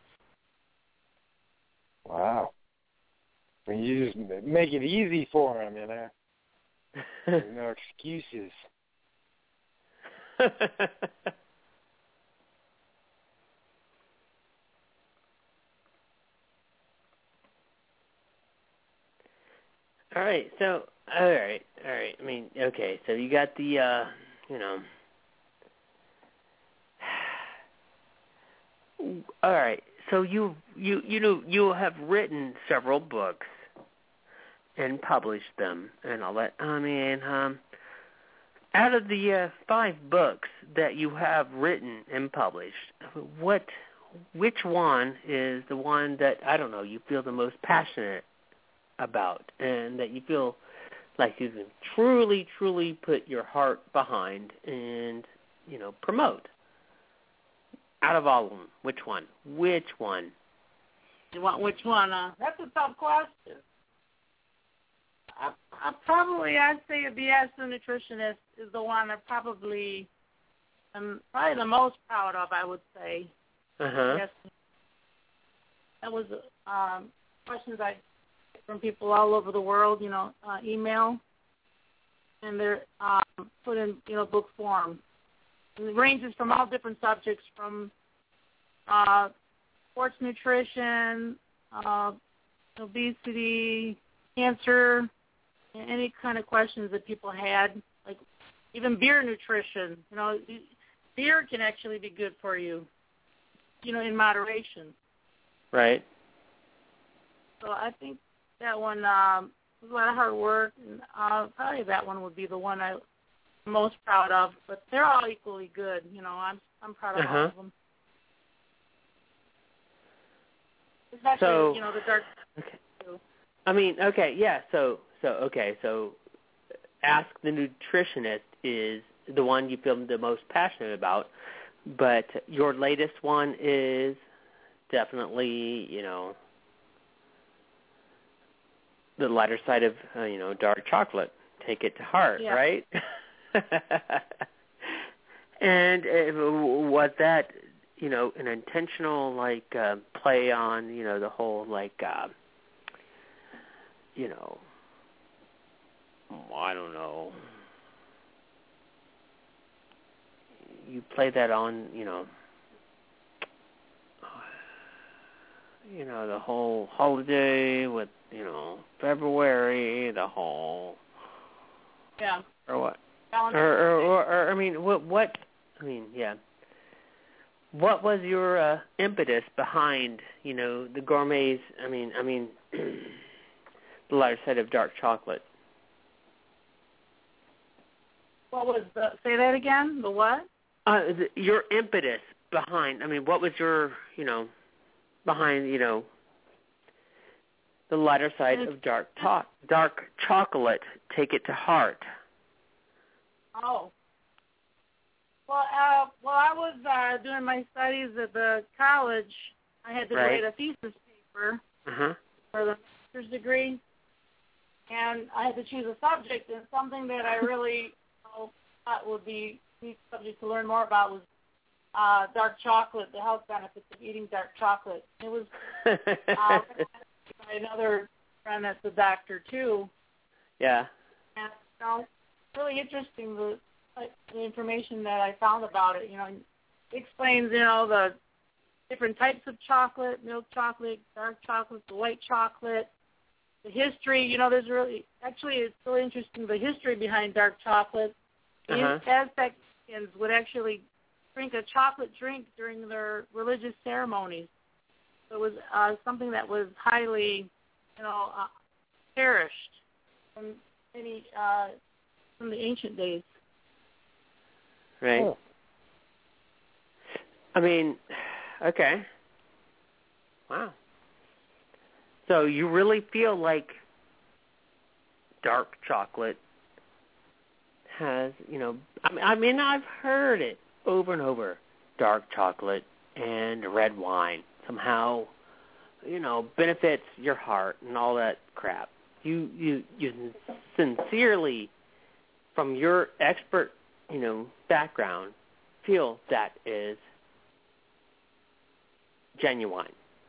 Wow. I mean, you just make it easy for them, no excuses. All right. I mean, okay. So you got the, All right. So you have written several books and published them and all that. I mean, out of the 5 books that you have written and published, which one is the one that, I don't know, you feel the most passionate about and that you feel like you can truly, truly put your heart behind and, promote? Out of all of them, which one? Which one? You want which one? That's a tough question. I'd say the Ask the Nutritionist is the one I probably am probably the most proud of, I would say. Uh-huh. Yes. That was questions I get from people all over the world, email, and they're put in, book form. And it ranges from all different subjects, from sports nutrition, obesity, cancer, any kind of questions that people had, like even beer nutrition. Beer can actually be good for you, in moderation. Right. So I think that one was a lot of hard work, and probably that one would be the one I'm most proud of. But they're all equally good. I'm proud of all of them. Especially, the dark. Okay. I mean, okay, yeah. So Ask the Nutritionist is the one you feel the most passionate about, but your latest one is definitely, the lighter side of, dark chocolate. Take it to heart, yeah. Right? And was that, an intentional, play on, the whole, I don't know. You play that on, the whole holiday with, February, the whole. Yeah. Or what? Or I mean, what? I mean, yeah. What was your impetus behind, the gourmets? I mean, the lighter side of dark chocolate. What was say that again? The what? Your impetus behind. I mean, what was your, behind, The lighter side of dark chocolate. Take it to heart. Oh. Well, while I was doing my studies at the college, I had to write a thesis paper for the master's degree, and I had to choose a subject, and something that I really thought would be a neat subject to learn more about was dark chocolate, the health benefits of eating dark chocolate. It was by another friend that's a doctor, too. Yeah. And it's really interesting, the information that I found about it. It explains, the different types of chocolate, milk chocolate, dark chocolate, the white chocolate, the history. There's it's really interesting, the history behind dark chocolate. The Aztec Indians would actually drink a chocolate drink during their religious ceremonies. So it was something that was highly, cherished from the ancient days. Right. Oh. I mean, okay. Wow. So you really feel like dark chocolate has, I mean, I've heard it over and over. Dark chocolate and red wine somehow, benefits your heart and all that crap. You sincerely, from your expert, background, feel that is genuine.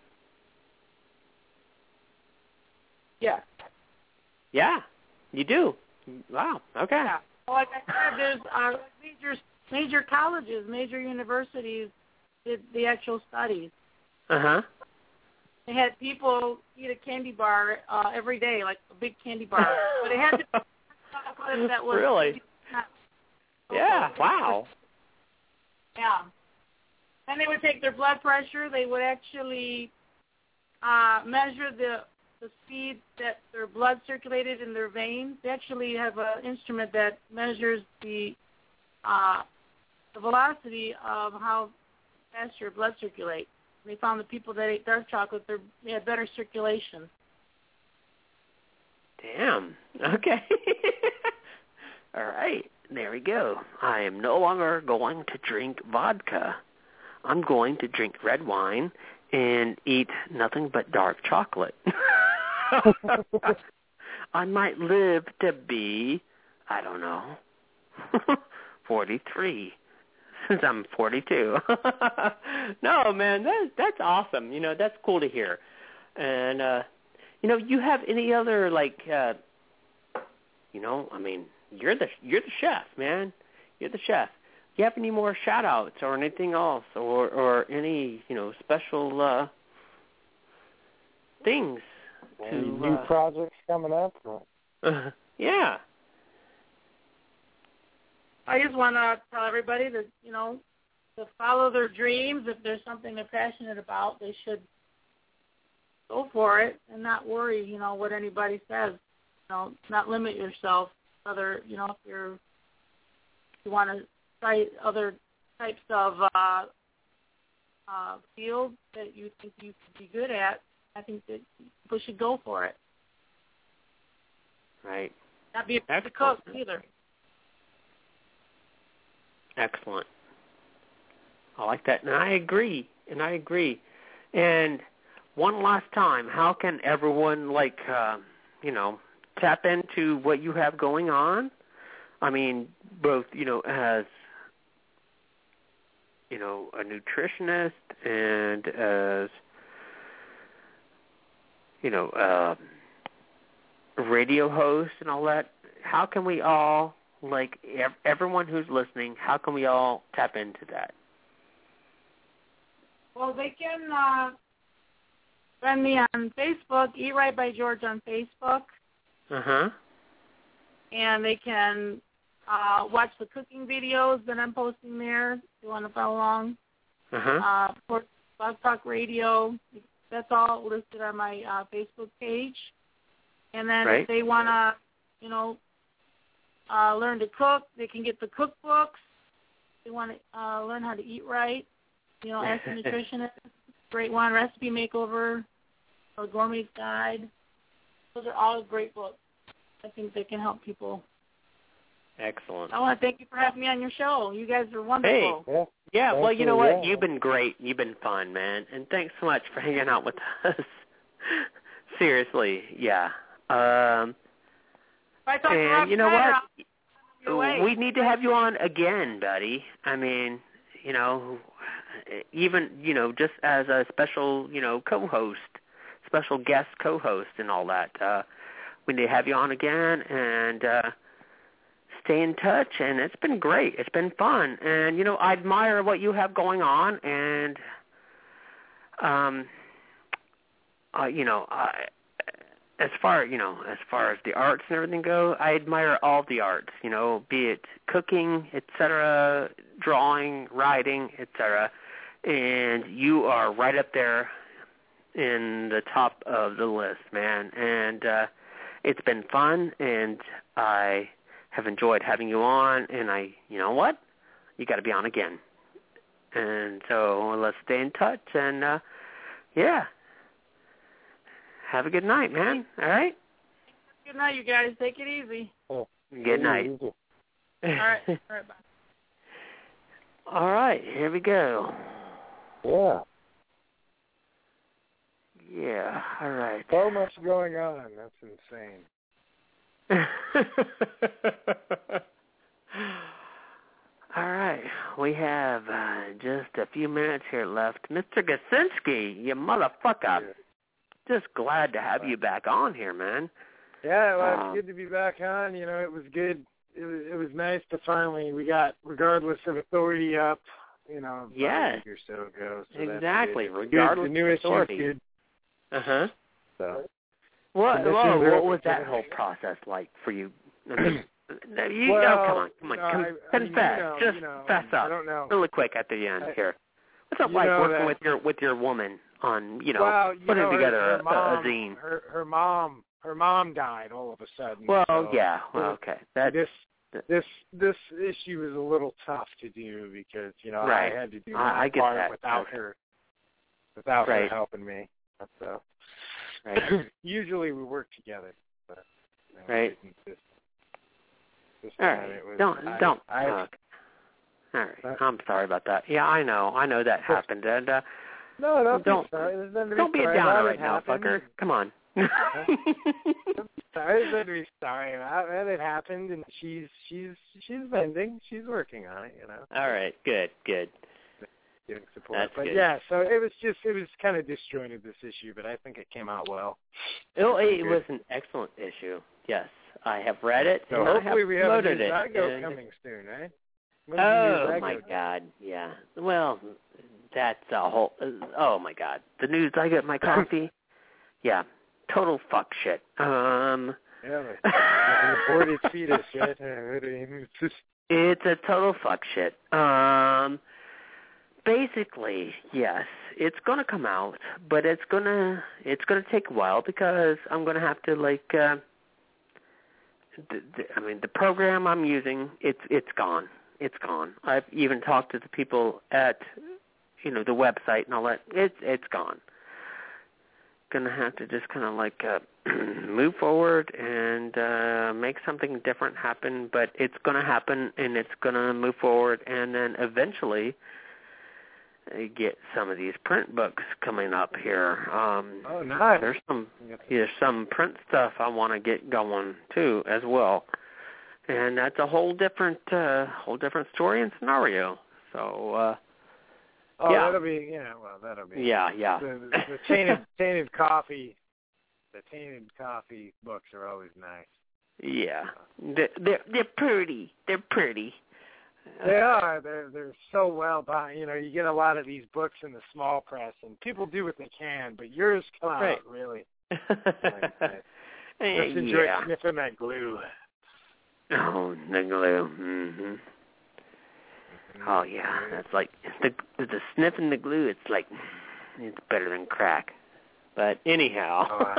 Yeah. Yeah, you do. Wow. Okay. Yeah. Well, like I said, there's major colleges, major universities did the actual studies. They had people eat a candy bar every day, like a big candy bar, but it had to be chocolate that was really. Yeah. Wow. Yeah. And they would take their blood pressure. They would actually measure the speed that their blood circulated in their veins. They actually have an instrument that measures the velocity of how fast your blood circulates. They found the people that ate dark chocolate, they had better circulation. Damn. Okay. All right. There we go. I am no longer going to drink vodka. I'm going to drink red wine and eat nothing but dark chocolate. I might live to be, 43, since I'm 42. No, man, that's awesome. That's cool to hear. And, you have any other, you're the chef, man. You're the chef. Do you have any more shout-outs or anything else or any, special things? Any new projects coming up? Yeah. I just want to tell everybody that, to follow their dreams. If there's something they're passionate about, they should go for it and not worry, what anybody says. Not limit yourself. If you want to try other types of fields that you think you could be good at, I think that people should go for it. Right. Not be afraid to cook either. Excellent. I like that, and I agree. And one last time, how can everyone, tap into what you have going on? I mean, both, as, a nutritionist and as, a radio host and all that. How can we all, everyone who's listening, how can we all tap into that? Well, they can friend me on Facebook, Eat Right by George on Facebook. And they can watch the cooking videos that I'm posting there if you want to follow along. For Blog Talk Radio, that's all listed on my Facebook page. And then if they want to, learn to cook, they can get the cookbooks. If they want to learn how to eat right, ask the nutritionist. Great one, Recipe Makeover, or Gourmet's Guide. Those are all great books. I think they can help people. Excellent. I want to thank you for having me on your show. You guys are wonderful. Hey. Yeah, well, you know what? You've been great. You've been fun, man. And thanks so much for hanging out with us. Seriously, yeah. If I talk to Rob you know Schneider, what? We need to have you on again, buddy. I mean, you know, even, you know, just as a special, you know, co-host, special guest co-host and all that. We need to have you on again and stay in touch, and it's been great. It's been fun. And, you know, I admire what you have going on, and, you know, as far as the arts and everything go, I admire all the arts, you know, be it cooking, etc., drawing, writing, etc., and you are right up there in the top of the list, man. And it's been fun, and I have enjoyed having you on, and you know what? You got to be on again. And so let's stay in touch, and yeah. Have a good night, man. All right? Good night, you guys. Take it easy. Good night. All right. All right, bye. All right, here we go. Yeah. Yeah, all right. So much going on. That's insane. All right, we have just a few minutes here left. Mr. Gasinski, you motherfucker. Yeah. Just glad to have you back on here, man. Yeah, well, it's good to be back on. You know, it was good. It was nice to finally, we got Regardless of Authority up, you know, about a week or so ago. So exactly, that's Regardless the new of Authority. issue is good. Uh-huh. So, what was that whole process like for you? I mean, come on, confess. Just fess up. I don't know. Really quick at the end here. What's it like working with your woman on, you know, putting together a zine? Her mom died all of a sudden. Well, so yeah. Well, okay. This issue is a little tough to do because, you know, right. I had to do my part without her helping me. So right. Usually we work together. But, you know, right. This all time right. it was, Don't. All right. I'm sorry about that. Yeah, I know that happened. And don't be sorry. Don't be a downer right now, fucker. Come on. Sorry, to be sorry about it. It happened, and she's bending. She's working on it, you know. All right, good. Giving support. That's but good. yeah, so it was kind of disjointed, this issue, but I think it came out well. It was an excellent issue. Yes, I have read it. So and hopefully we have a new Zygo coming soon, right? Oh my God, yeah. Well, that's a whole. Oh my God, the news I get my coffee. Yeah, total fuck shit. Yeah, an aborted fetus, right? It's a total fuck shit. Basically, yes, it's gonna come out, but it's gonna take a while because I'm gonna have to the program I'm using, it's gone. It's gone. I've even talked to the people at, you know, the website and all that. It's gone. Gonna have to just kind of move forward and make something different happen. But it's gonna happen, and it's gonna move forward, and then eventually get some of these print books coming up here. Oh, nice. There's some print stuff I want to get going too as well. And that's a whole different story and scenario. So, yeah. That'll be. Yeah. The tainted coffee. The tainted coffee books are always nice. Yeah, they're pretty. They're pretty. They are. They're so well done. You know, you get a lot of these books in the small press, and people do what they can, but yours come out really. Just enjoy sniffing that glue. Oh, the glue. Mm-hmm. Oh yeah, that's like the sniffing the glue. It's like it's better than crack. But anyhow.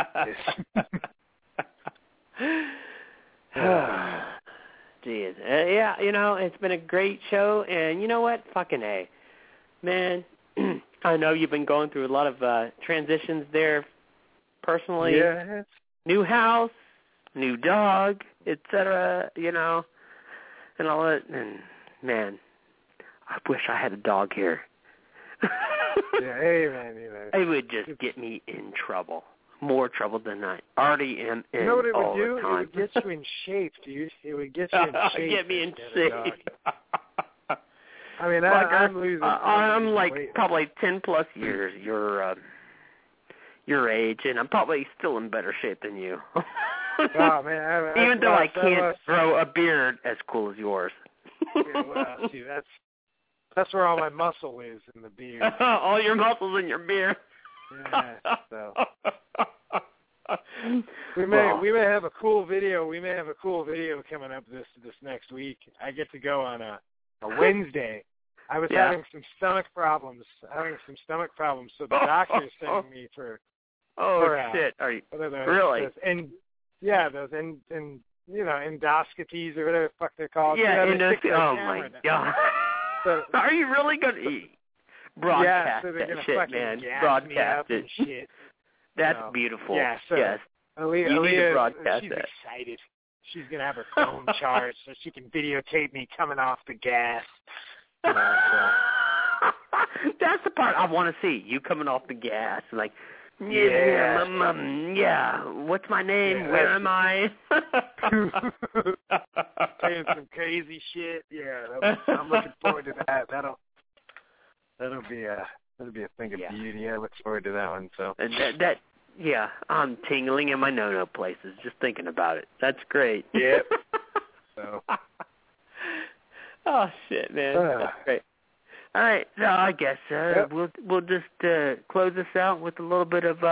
Jeez. Yeah, you know, it's been a great show, and you know what? Fucking A. Man, I know you've been going through a lot of transitions there personally. Yeah, new house, new dog, etc., you know, and all that. And, man, I wish I had a dog here. Yeah, hey, man, you know. It would just get me in trouble. More trouble than I already am in. You know what it all would do? the time. It would get you in shape, dude. It would get you in shape. Get me in shape. I mean, I'm losing. I'm like weight. probably 10 plus years your age, and I'm probably still in better shape than you. Oh man, even though I can't grow a beard as cool as yours. Yeah, well, see, that's where all my muscle is, in the beard. All your muscles in your beard. Yeah. So we may have a cool video. We may have a cool video coming up this next week. I get to go on a Wednesday. I was having some stomach problems. So the doctor is sending me for. Shit! Are you really? Those endoscopies or whatever the fuck they're called. Yeah, oh my god! So, are you really gonna broadcast they're gonna that shit, man? Broadcast it. And shit. That's beautiful. Yeah, so yes. Aaliyah, you need to broadcast she's that. excited. She's gonna have her phone charged so she can videotape me coming off the gas. You know, so. That's the part I want to see. You coming off the gas, like. What's my name? Yeah, where am I? Saying some crazy shit. Yeah, I'm looking forward to that. That'll be a thing of beauty. I look forward to that one. So I'm tingling in my no-no places just thinking about it. That's great. Yep. So. Oh shit, man. That's great. All right, so I guess we'll just close this out with a little bit of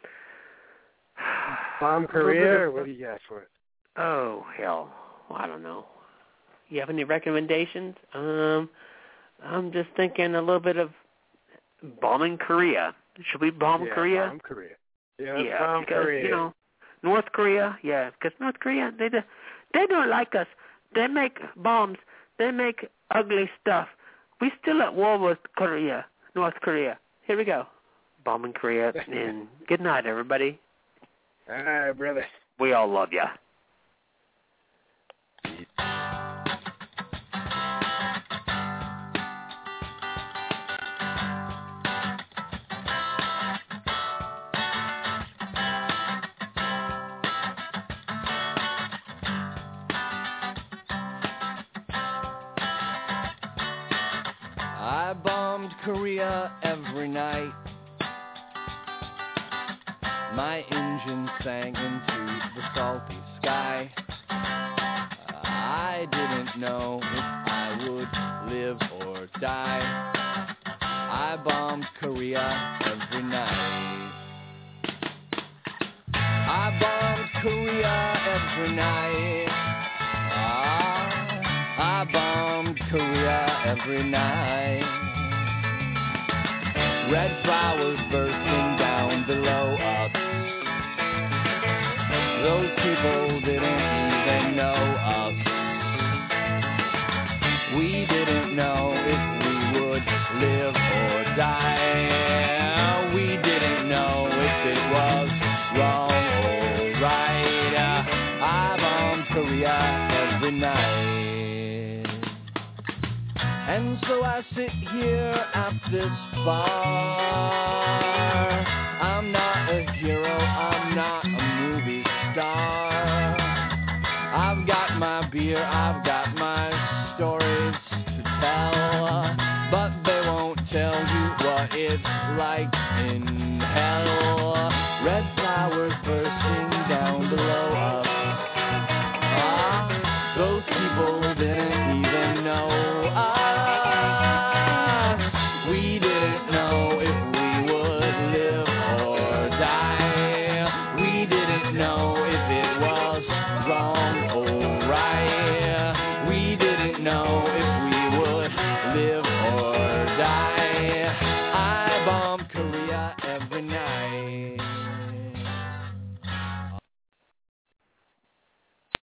Bomb Korea, or what do you got for it? Oh hell, I don't know. You have any recommendations? I'm just thinking a little bit of bombing Korea. Should we bomb Korea? Bomb Korea. Yeah, bomb because, Korea. You know, North Korea. Yeah, because North Korea they don't like us. They make bombs. They make ugly stuff. We're still at war with Korea, North Korea. Here we go. Bombing Korea. And good night, everybody. All right, brother. We all love ya. I bombed Korea every night. My engine sang into the salty sky. I didn't know if I would live or die. I bombed Korea every night. I bombed Korea every night. I bombed Korea every night. Red flowers bursting down below us. Those people didn't even know us. We didn't know if we would live or die. We didn't know if it was wrong or right. I bombed Korea every night. And so I sit here at this bar. I'm not a hero, I'm not a movie star. I've got my beer, I've got my stories to tell, but they won't tell you what it's like in hell. Red flowers burst